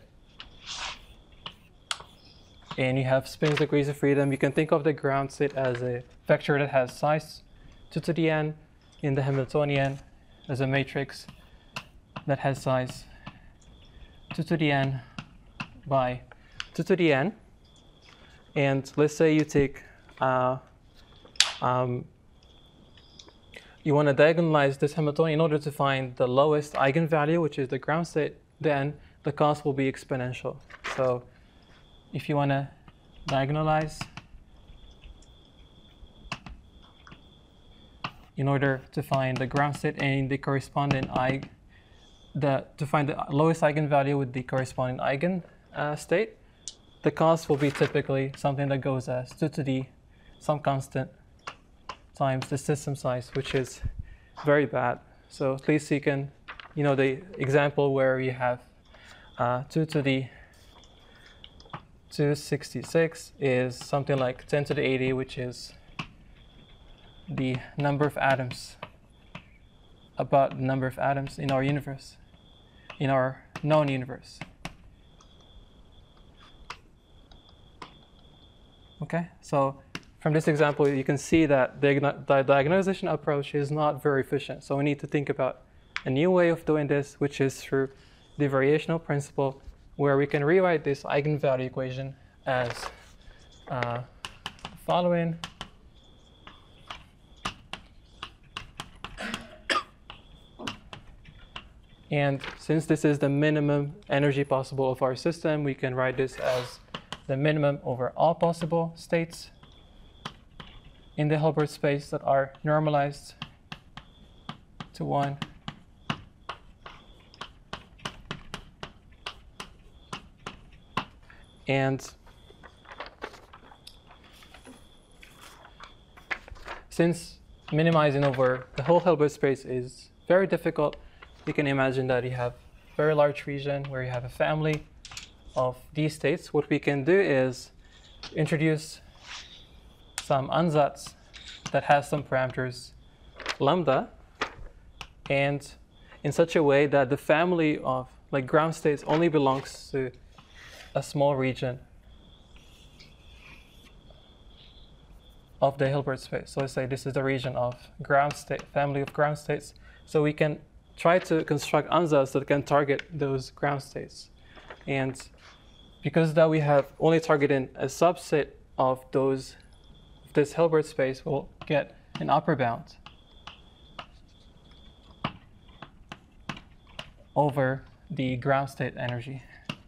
and you have spin degrees of freedom. You can think of the ground state as a vector that has size two to the n in the Hamiltonian as a matrix that has size two to the n by two to the n. And let's say you take, uh, um, you want to diagonalize this Hamiltonian in order to find the lowest eigenvalue, which is the ground state, then the cost will be exponential. So if you want to diagonalize in order to find the ground state and the corresponding eigen, the, to find the lowest eigenvalue with the corresponding eigen uh, state, the cost will be typically something that goes as two to the some constant times the system size, which is very bad. So at least you can, you know, the example where you have uh, two to the two hundred sixty-six is something like ten to the eighty, which is the number of atoms, about the number of atoms in our universe, in our known universe. Okay, so from this example, you can see that the, the diagonalization approach is not very efficient. So we need to think about a new way of doing this, which is through the variational principle, where we can rewrite this eigenvalue equation as uh, the following. And since this is the minimum energy possible of our system, we can write this as the minimum over all possible states in the Hilbert space that are normalized to one. And since minimizing over the whole Hilbert space is very difficult, you can imagine that you have a very large region where you have a family of these states. What we can do is introduce some ansatz that has some parameters lambda, and in such a way that the family of like ground states only belongs to a small region of the Hilbert space. So let's say this is the region of ground state, family of ground states. So we can try to construct ansatz that can target those ground states. And because that we have only targeted a subset of those, this Hilbert space, we'll get an upper bound over the ground state energy.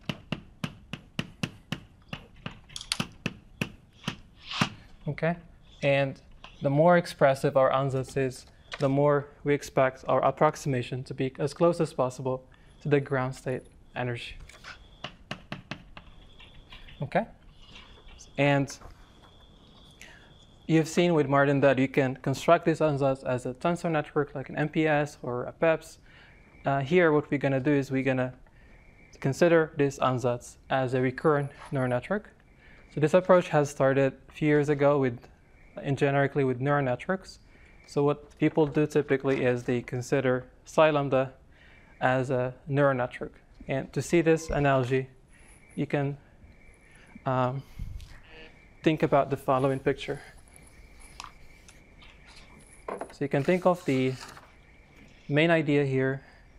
Okay, and the more expressive our ansatz is, the more we expect our approximation to be as close as possible to the ground state energy. Okay, and you've seen with Martin that you can construct this ansatz as a tensor network like an M P S or a P E P S. Uh, here what we're going to do is we're going to consider this ansatz as a recurrent neural network. So this approach has started a few years ago with, and generically with neural networks. So what people do typically is they consider psi lambda as a neural network. And to see this analogy, you can um, think about the following picture. So you can think of the main idea here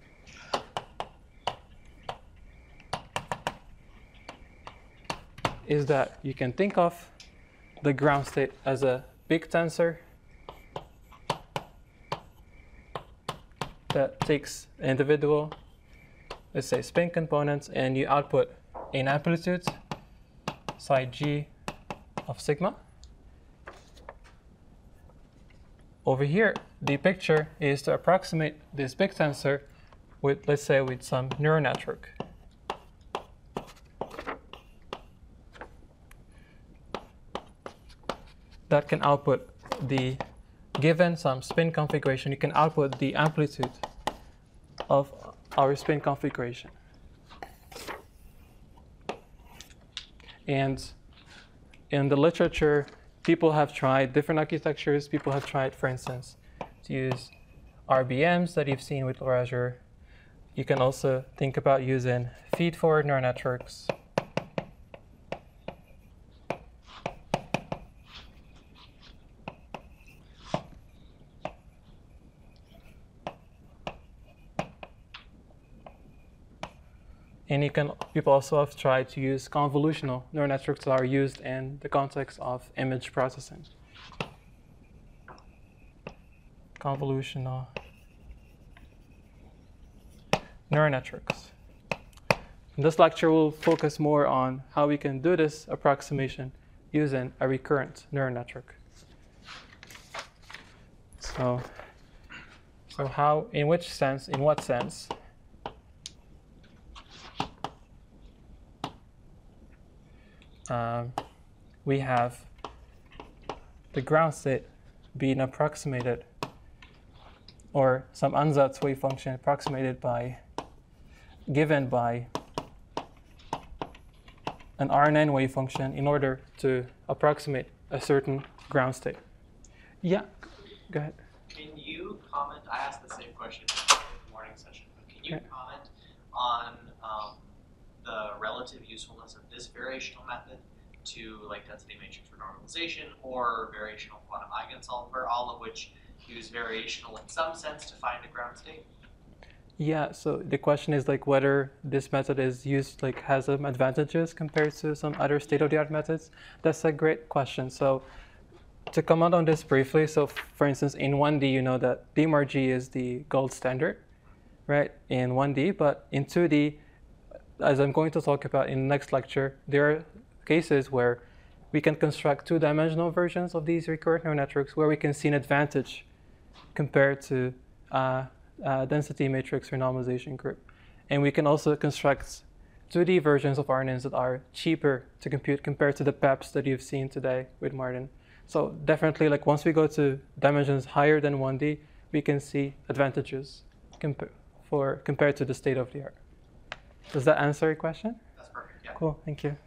is that you can think of the ground state as a big tensor that takes individual, let's say, spin components, and you output an amplitude psi g of sigma. Over here, the picture is to approximate this big tensor with, let's say, with some neural network. That can output the, given some spin configuration, you can output the amplitude of our spin configuration. And in the literature, people have tried different architectures. People have tried, for instance, to use R B Ms that you've seen with Azure. You can also think about using feed-forward neural networks. And you can, people also have tried to use convolutional neural networks that are used in the context of image processing. Convolutional neural networks. In this lecture, we'll focus more on how we can do this approximation using a recurrent neural network. So, so how, in which sense, in what sense, Um, we have the ground state being approximated, or some ansatz wave function approximated by, given by an R N N wave function in order to approximate a certain ground state. Yeah, go ahead.
Can you comment, I asked the same question in the morning session, but can you okay. comment on um, the relative usefulness of this variational method to like density matrix renormalization or variational quantum eigensolver, all of which use variational in some sense to find a ground state?
Yeah, so the question is like whether this method is used, like has some advantages compared to some other state-of-the-art methods. That's a great question. So to comment on this briefly, so for instance, in one D, you know that D M R G is the gold standard, right, in one D, but in two D, as I'm going to talk about in the next lecture, there are cases where we can construct two-dimensional versions of these recurrent neural networks where we can see an advantage compared to uh, uh, density matrix renormalization group. And we can also construct two D versions of R N Ns that are cheaper to compute compared to the P E Ps that you've seen today with Martin. So definitely, like once we go to dimensions higher than one D, we can see advantages compa for compared to the state of the art. Does that answer your question?
That's perfect, yeah.
Cool, thank you.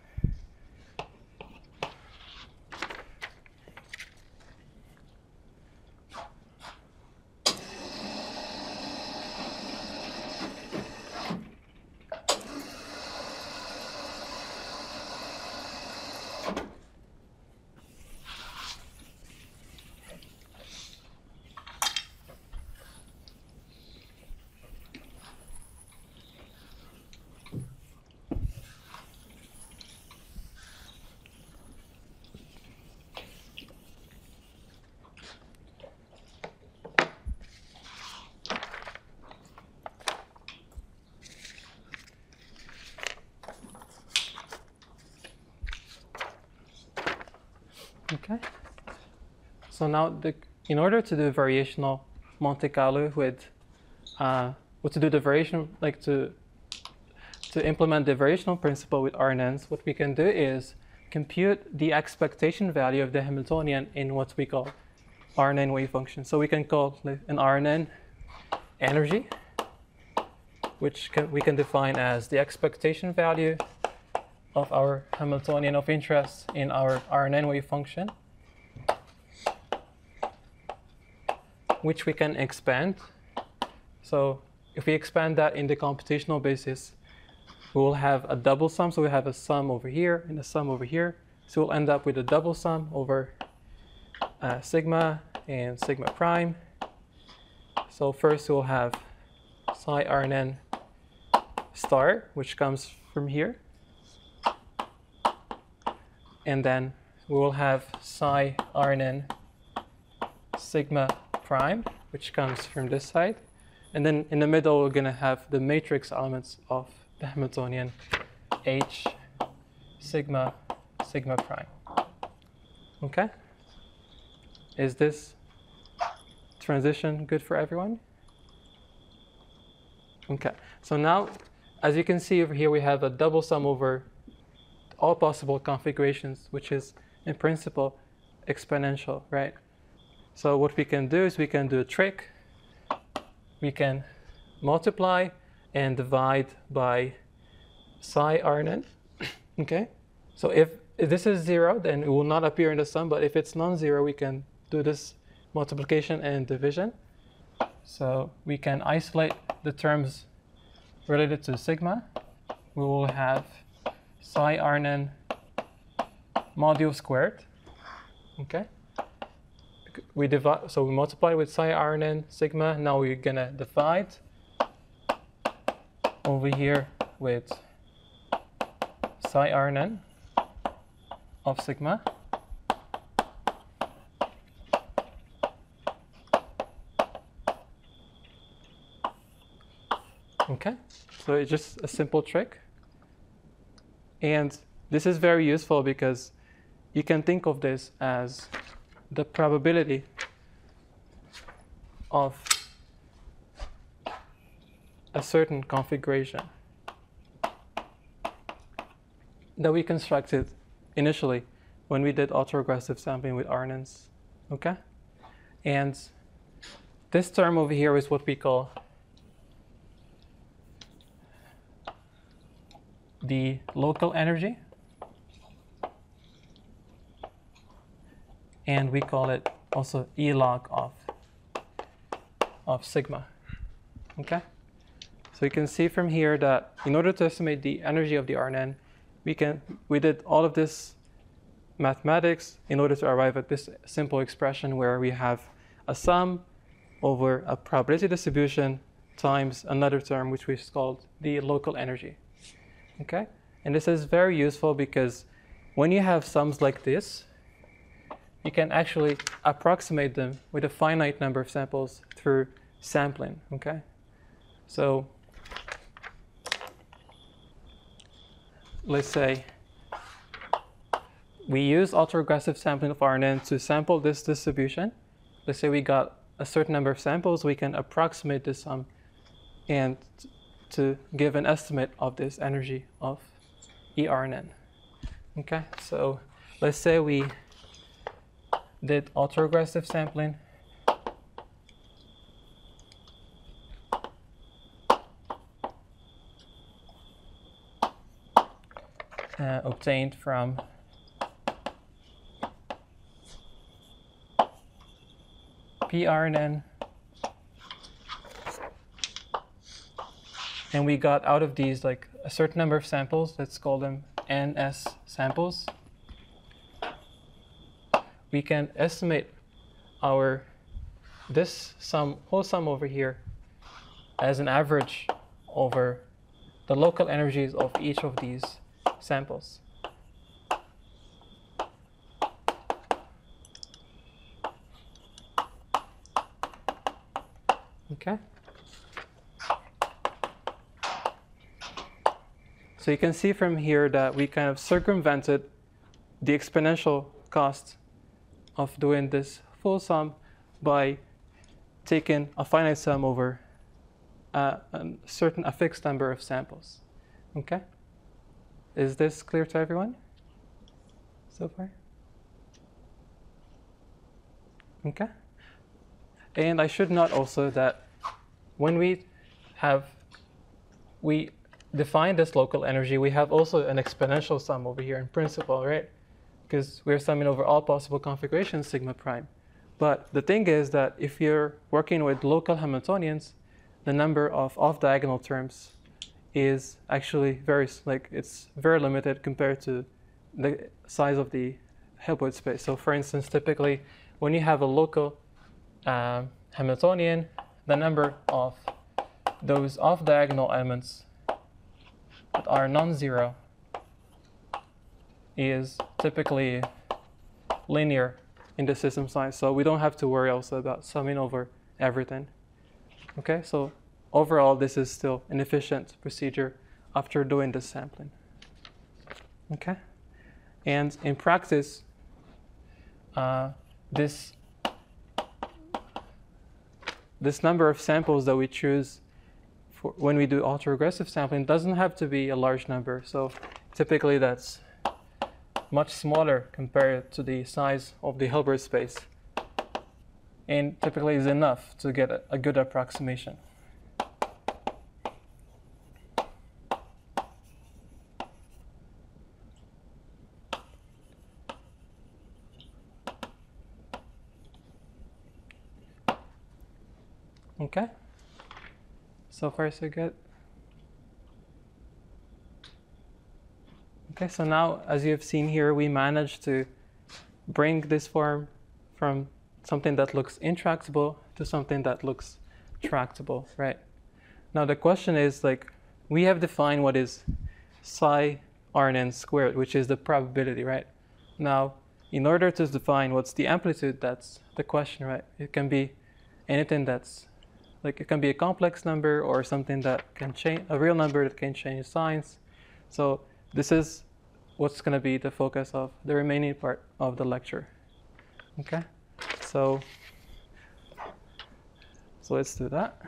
Okay. So now, the, in order to do variational Monte Carlo with, uh, or to do the variation, like to to implement the variational principle with R N Ns, what we can do is compute the expectation value of the Hamiltonian in what we call R N N wave function. So we can call an R N N energy, which can, we can define as the expectation value of our Hamiltonian of interest in our R N N wave function, which we can expand. So if we expand that in the computational basis, we will have a double sum. So we have a sum over here and a sum over here. So we'll end up with a double sum over uh, sigma and sigma prime. So first we'll have psi R N N star, which comes from here. And then we will have psi R N N sigma prime, which comes from this side. And then in the middle, we're going to have the matrix elements of the Hamiltonian H sigma sigma prime. Okay? Is this transition good for everyone? Okay. So now, as you can see over here, we have a double sum over all possible configurations, which is in principle exponential, right? So what we can do is we can do a trick. We can multiply and divide by psi R N N. Okay, so if, if this is zero, then it will not appear in the sum, but if it's non-zero, we can do this multiplication and division. So we can isolate the terms related to sigma. We will have psi R N N module squared. Okay, we divide, so we multiply with psi R N N sigma. Now we're gonna divide over here with psi R N N of sigma. Okay, so it's just a simple trick. And this is very useful because you can think of this as the probability of a certain configuration that we constructed initially when we did autoregressive sampling with R N Ns. Okay? And this term over here is what we call the local energy, and we call it also E log of, of sigma. Okay? So you can see from here that in order to estimate the energy of the R N N, we can we did all of this mathematics in order to arrive at this simple expression where we have a sum over a probability distribution times another term which we called the local energy. Okay? And this is very useful because when you have sums like this, you can actually approximate them with a finite number of samples through sampling. Okay? So let's say we use autoregressive sampling of R N N to sample this distribution. Let's say we got a certain number of samples, we can approximate this sum and to give an estimate of this energy of E R N N. Okay, so let's say we did autoregressive sampling uh, obtained from P R N N, and we got out of these like a certain number of samples. Let's call them N S samples. We can estimate our this sum whole sum over here as an average over the local energies of each of these samples. Okay. So you can see from here that we kind of circumvented the exponential cost of doing this full sum by taking a finite sum over a, a certain a fixed number of samples. Okay? Is this clear to everyone so far? Okay. And I should note also that when we have, we define this local energy, we have also an exponential sum over here in principle, right? Because we're summing over all possible configurations sigma prime. But the thing is that if you're working with local Hamiltonians, the number of off-diagonal terms is actually very, like, it's very limited compared to the size of the Hilbert space. So for instance, typically when you have a local uh, Hamiltonian, the number of those off-diagonal elements that are non-zero is typically linear in the system size. So we don't have to worry also about summing over everything. Okay, so overall, this is still an efficient procedure after doing this sampling. Okay, and in practice, uh, this this number of samples that we choose for when we do autoregressive sampling doesn't have to be a large number. So typically, that's much smaller compared to the size of the Hilbert space, and typically is enough to get a, a good approximation. Okay. So far, so good. Okay, so now, as you have seen here, we managed to bring this form from something that looks intractable to something that looks tractable, right? Now the question is, like, we have defined what is psi R N N squared, which is the probability, right? Now, in order to define what's the amplitude, that's the question, right? It can be anything that's, like, it can be a complex number or something that can change, a real number that can change signs. So this is what's going to be the focus of the remaining part of the lecture. Okay, so so let's do that.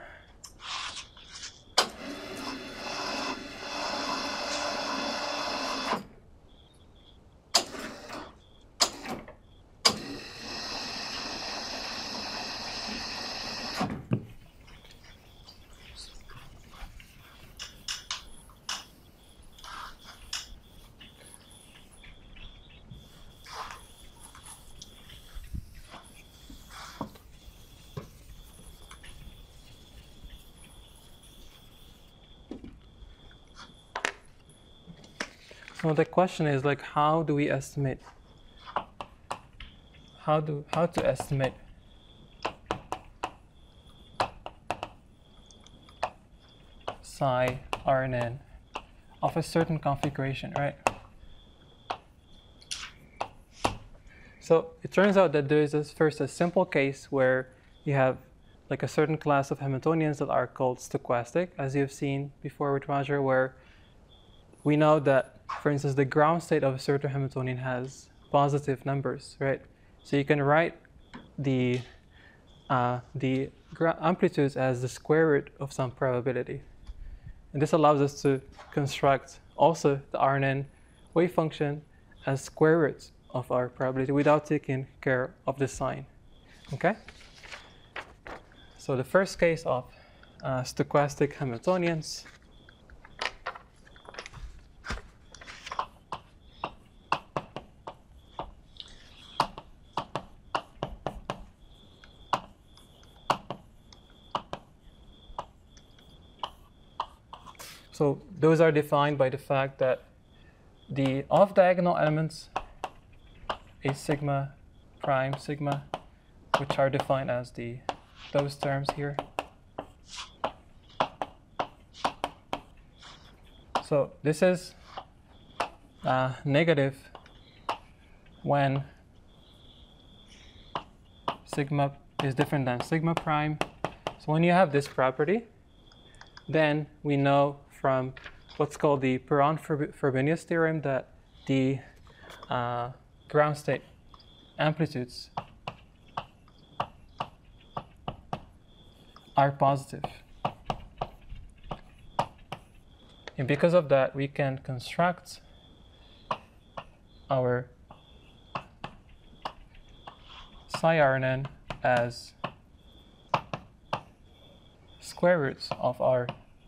So the question is, like, how do we estimate? How do how to estimate psi R N N of a certain configuration, right? So it turns out that there is this first a simple case where you have like a certain class of Hamiltonians that are called stochastic, as you've seen before with Roger, where we know that, for instance, the ground state of a certain Hamiltonian has positive numbers, right? So you can write the uh, the amplitudes as the square root of some probability. And this allows us to construct also the R N N wave function as square roots of our probability without taking care of the sign. Okay? So the first case of uh, stochastic Hamiltonians. So those are defined by the fact that the off-diagonal elements, a sigma prime sigma, which are defined as the those terms here. So this is uh, negative when sigma is different than sigma prime. So when you have this property, then we know from what's called the Perron-Frobenius theorem that the uh, ground state amplitudes are positive. And because of that, we can construct our psi R N N as square roots of our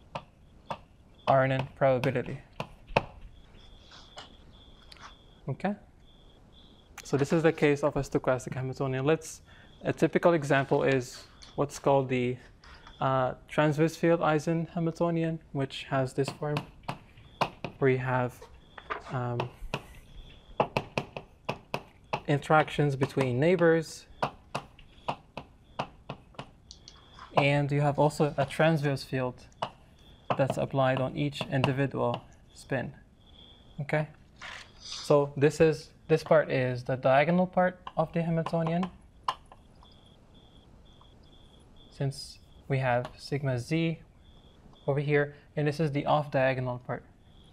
R N N probability. Okay? So this is the case of a stochastic Hamiltonian. Let's, a typical example is what's called the uh, transverse field Eisen Hamiltonian, which has this form, where you have um, interactions between neighbors, and you have also a transverse field that's applied on each individual spin. Okay, so this is this part is the diagonal part of the Hamiltonian, since we have sigma z over here, and this is the off-diagonal part.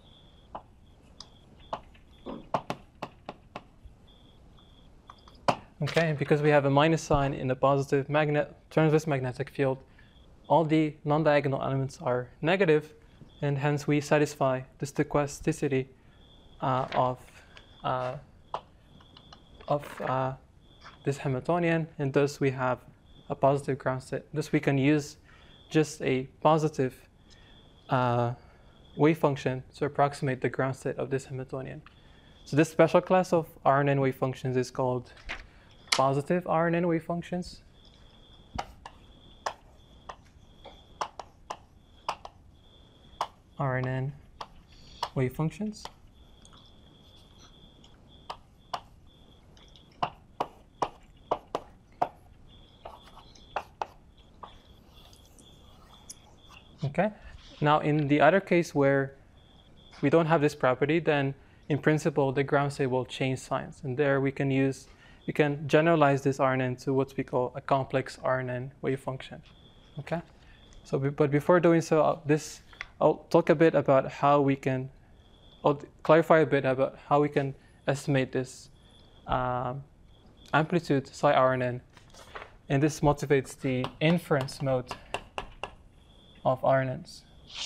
Okay, and because we have a minus sign in the positive magnet transverse magnetic field, all the non-diagonal elements are negative, and hence we satisfy the stochasticity uh, of uh, of uh, this Hamiltonian, and thus we have a positive ground state. Thus we can use just a positive uh, wave function to approximate the ground state of this Hamiltonian. So this special class of R N N wave functions is called positive R N N wave functions. R N N wave functions. Okay. Now, in the other case where we don't have this property, then in principle the ground state will change signs, and there we can use we can generalize this R N N to what we call a complex R N N wave function. Okay. So, but before doing so, I'll, this I'll talk a bit about how we can. I'll clarify a bit about how we can estimate this um, amplitude psi R N N, and this motivates the inference mode of R N Ns.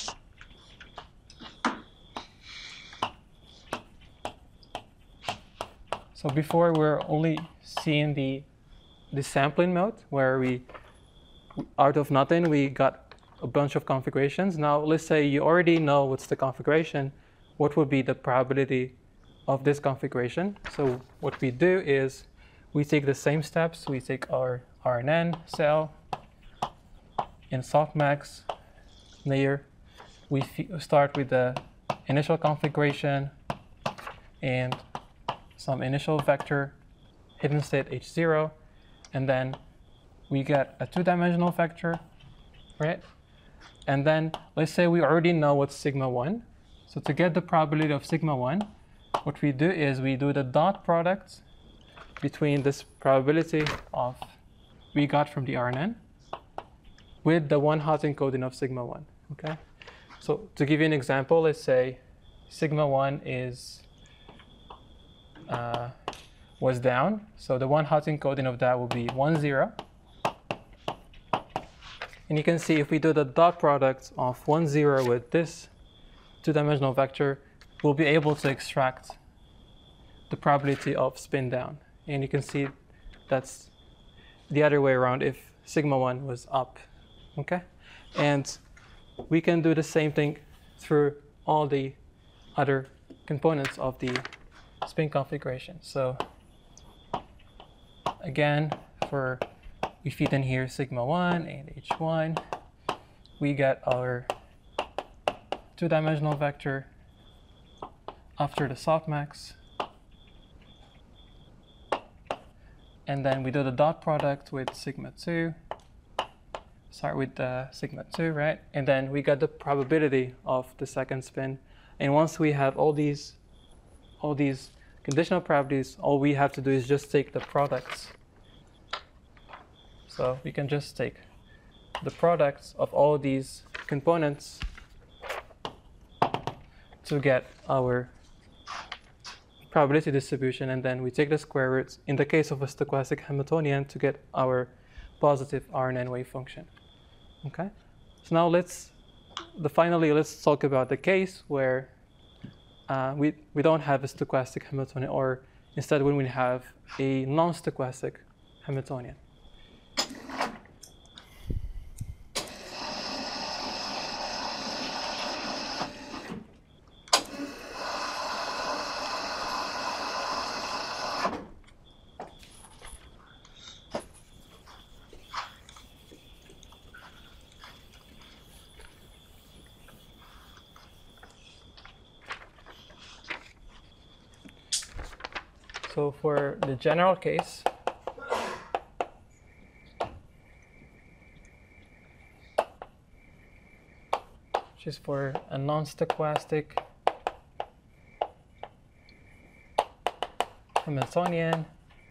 So before we're only seeing the the sampling mode where we out of nothing we got a bunch of configurations. Now let's say you already know what's the configuration, what would be the probability of this configuration. So what we do is we take the same steps. We take our R N N cell in softmax layer. We start with the initial configuration and some initial vector, hidden state H zero, and then we get a two-dimensional vector, right? And then let's say we already know what's sigma one. So to get the probability of sigma one, what we do is we do the dot product between this probability of we got from the R N N with the one hot encoding of sigma one, okay? So to give you an example, let's say sigma one is uh, was down. So the one hot encoding of that will be one, zero. And you can see if we do the dot product of one, zero with this two-dimensional vector, we'll be able to extract the probability of spin down. And you can see that's the other way around if sigma one was up, okay? And we can do the same thing through all the other components of the spin configuration. So again, for we feed in here sigma one and H one, we get our two-dimensional vector after the softmax, and then we do the dot product with sigma two. Start with uh, sigma two, right? And then we got the probability of the second spin. And once we have all these, all these conditional properties, all we have to do is just take the products. So we can just take the products of all these components to get our probability distribution, and then we take the square roots in the case of a stochastic Hamiltonian to get our positive R N N wave function. Okay, so now let's the finally let's talk about the case where uh, we we don't have a stochastic Hamiltonian, or instead when we have a non-stochastic Hamiltonian. So for the general case, which is for a non-stochastic Hamiltonian,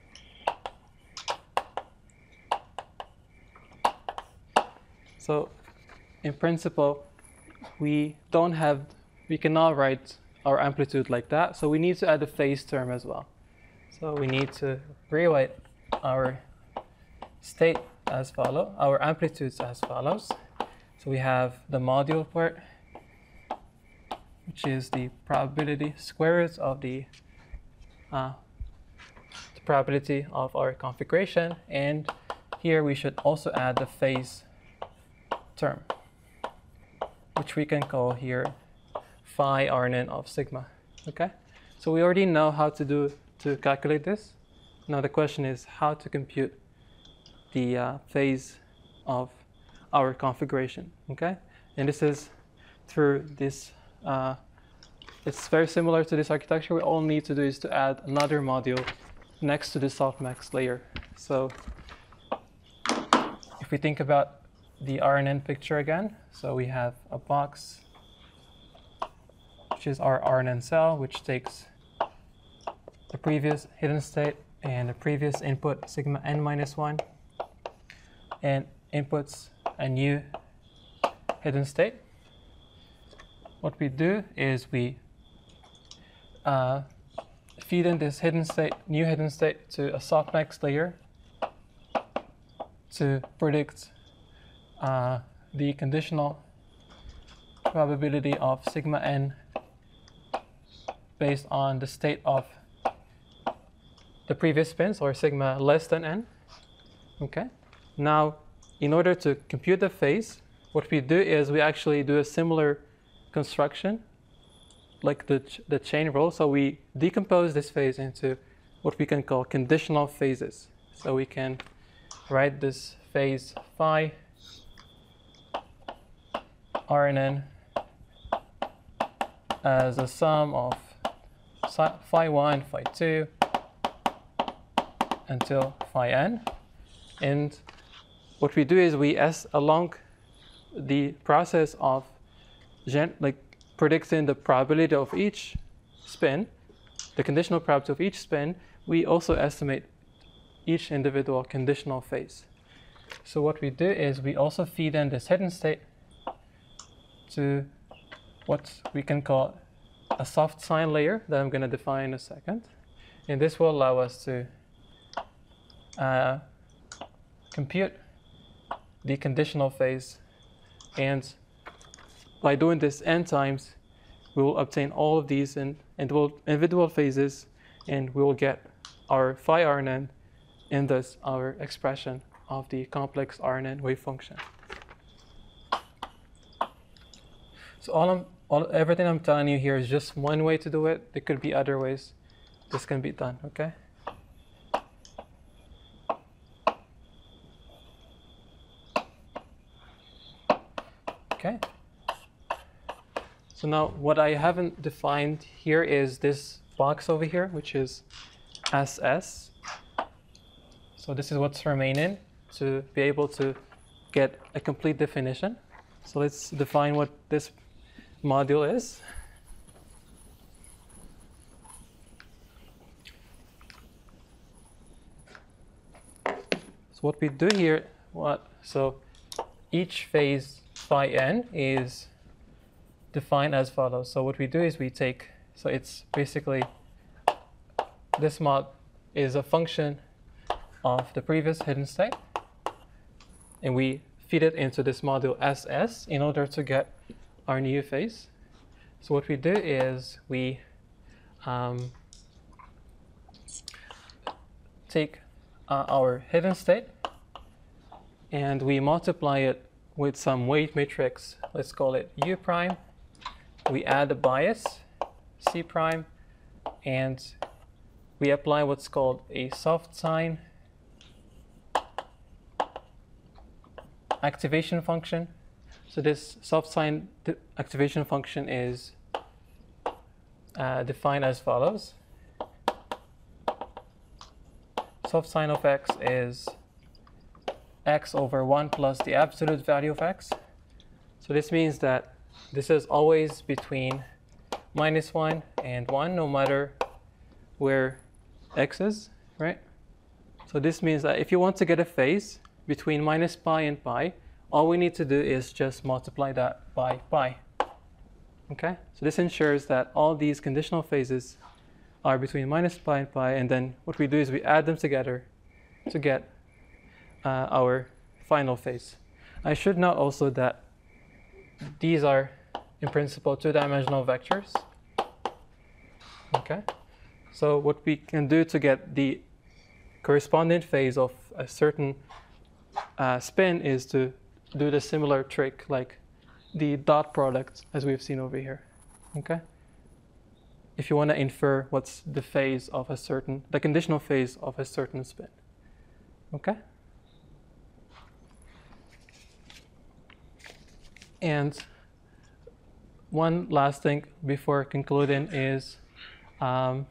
so in principle, we don't have, we cannot write our amplitude like that, so we need to add a phase term as well. So we need to rewrite our state as follows, our amplitudes as follows. So we have the module part, which is the probability square root of the, uh, the probability of our configuration, and here we should also add the phase term, which we can call here phi R N N of sigma. Okay, so we already know how to do to calculate this. Now the question is how to compute the uh, phase of our configuration. Okay, and this is through this uh, it's very similar to this architecture. All we need to do is to add another module next to the softmax layer. So if we think about the R N N picture again, so we have a box, which is our R N N cell, which takes the previous hidden state and the previous input sigma n minus one, and inputs a new hidden state. What we do is we uh, feed in this hidden state, new hidden state, to a softmax layer to predict uh, the conditional probability of sigma n based on the state of the previous spins, or sigma less than n. Okay. Now, in order to compute the phase, what we do is we actually do a similar construction, like the ch the chain rule. So we decompose this phase into what we can call conditional phases. So we can write this phase phi R N N as a sum of phi one, phi two, until phi n. And what we do is we s along the process of gen like predicting the probability of each spin, the conditional probability of each spin, we also estimate each individual conditional phase. So what we do is we also feed in this hidden state to what we can call a soft sign layer that I'm going to define in a second. And this will allow us to uh, compute the conditional phase, and by doing this n times, we will obtain all of these in individual phases, and we will get our phi R N N, and thus our expression of the complex R N N wave function. So all I'm, all, everything I'm telling you here is just one way to do it. There could be other ways this can be done, okay? Okay. So now what I haven't defined here is this box over here, which is S S. So this is what's remaining to be able to get a complete definition. So let's define what this module is. So what we do here, what so each phase phi n is defined as follows. So what we do is we take, so it's basically, this mod is a function of the previous hidden state, and we feed it into this module S S in order to get our new phase. So what we do is we um, take uh, our hidden state and we multiply it with some weight matrix. Let's call it U prime. We add a bias, C prime, and we apply what's called a soft sign activation function. So this soft sign activation function is uh, defined as follows. Soft sign of x is x over one plus the absolute value of x. So this means that this is always between minus one and one, no matter where x is, right? So this means that if you want to get a phase between minus pi and pi, all we need to do is just multiply that by pi. Okay? So this ensures that all these conditional phases are between minus pi and pi, and then what we do is we add them together to get uh, our final phase. I should note also that these are, in principle, two-dimensional vectors. Okay? So what we can do to get the corresponding phase of a certain uh, spin is to do the similar trick like the dot product as we've seen over here. Okay? If you want to infer what's the phase of a certain, the conditional phase of a certain spin. Okay? And one last thing before concluding is, um,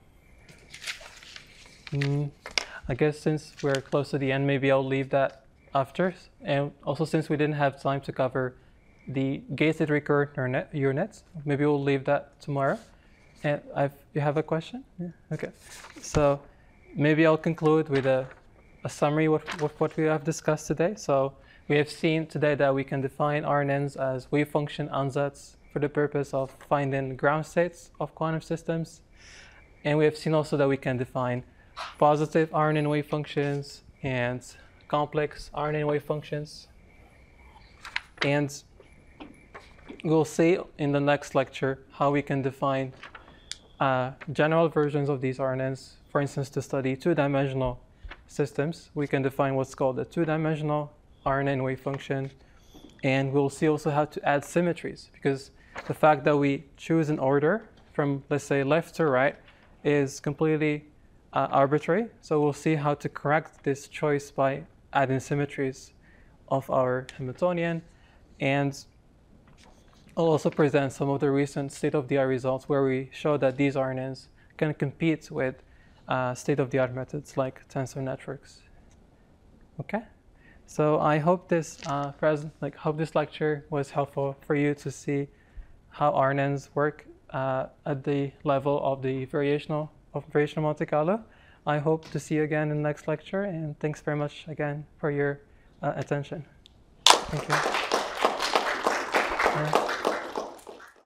mm, I guess since we're close to the end, maybe I'll leave that after. And also since we didn't have time to cover the gated recurrent neural neural nets, maybe we'll leave that tomorrow. And I've, you have a question? Yeah. Okay. So maybe I'll conclude with a, a summary of, of what we have discussed today. So we have seen today that we can define R N Ns as wave function ansatz for the purpose of finding ground states of quantum systems. And we have seen also that we can define positive R N N wave functions and complex R N N wave functions. And we'll see in the next lecture how we can define uh, general versions of these R N Ns. For instance, to study two-dimensional systems, we can define what's called a two-dimensional R N N wave function. And we'll see also how to add symmetries, because the fact that we choose an order from, let's say, left to right is completely uh, arbitrary. So we'll see how to correct this choice by adding symmetries of our Hamiltonian. And I'll also present some of the recent state-of-the-art results where we show that these R N Ns can compete with uh, state-of-the-art methods like tensor networks. Okay, so I hope this uh, present, like, hope this lecture was helpful for you to see how R N Ns work uh, at the level of the variational of variational Monte Carlo. I hope to see you again in the next lecture, and thanks very much again for your uh, attention. Thank you. All right.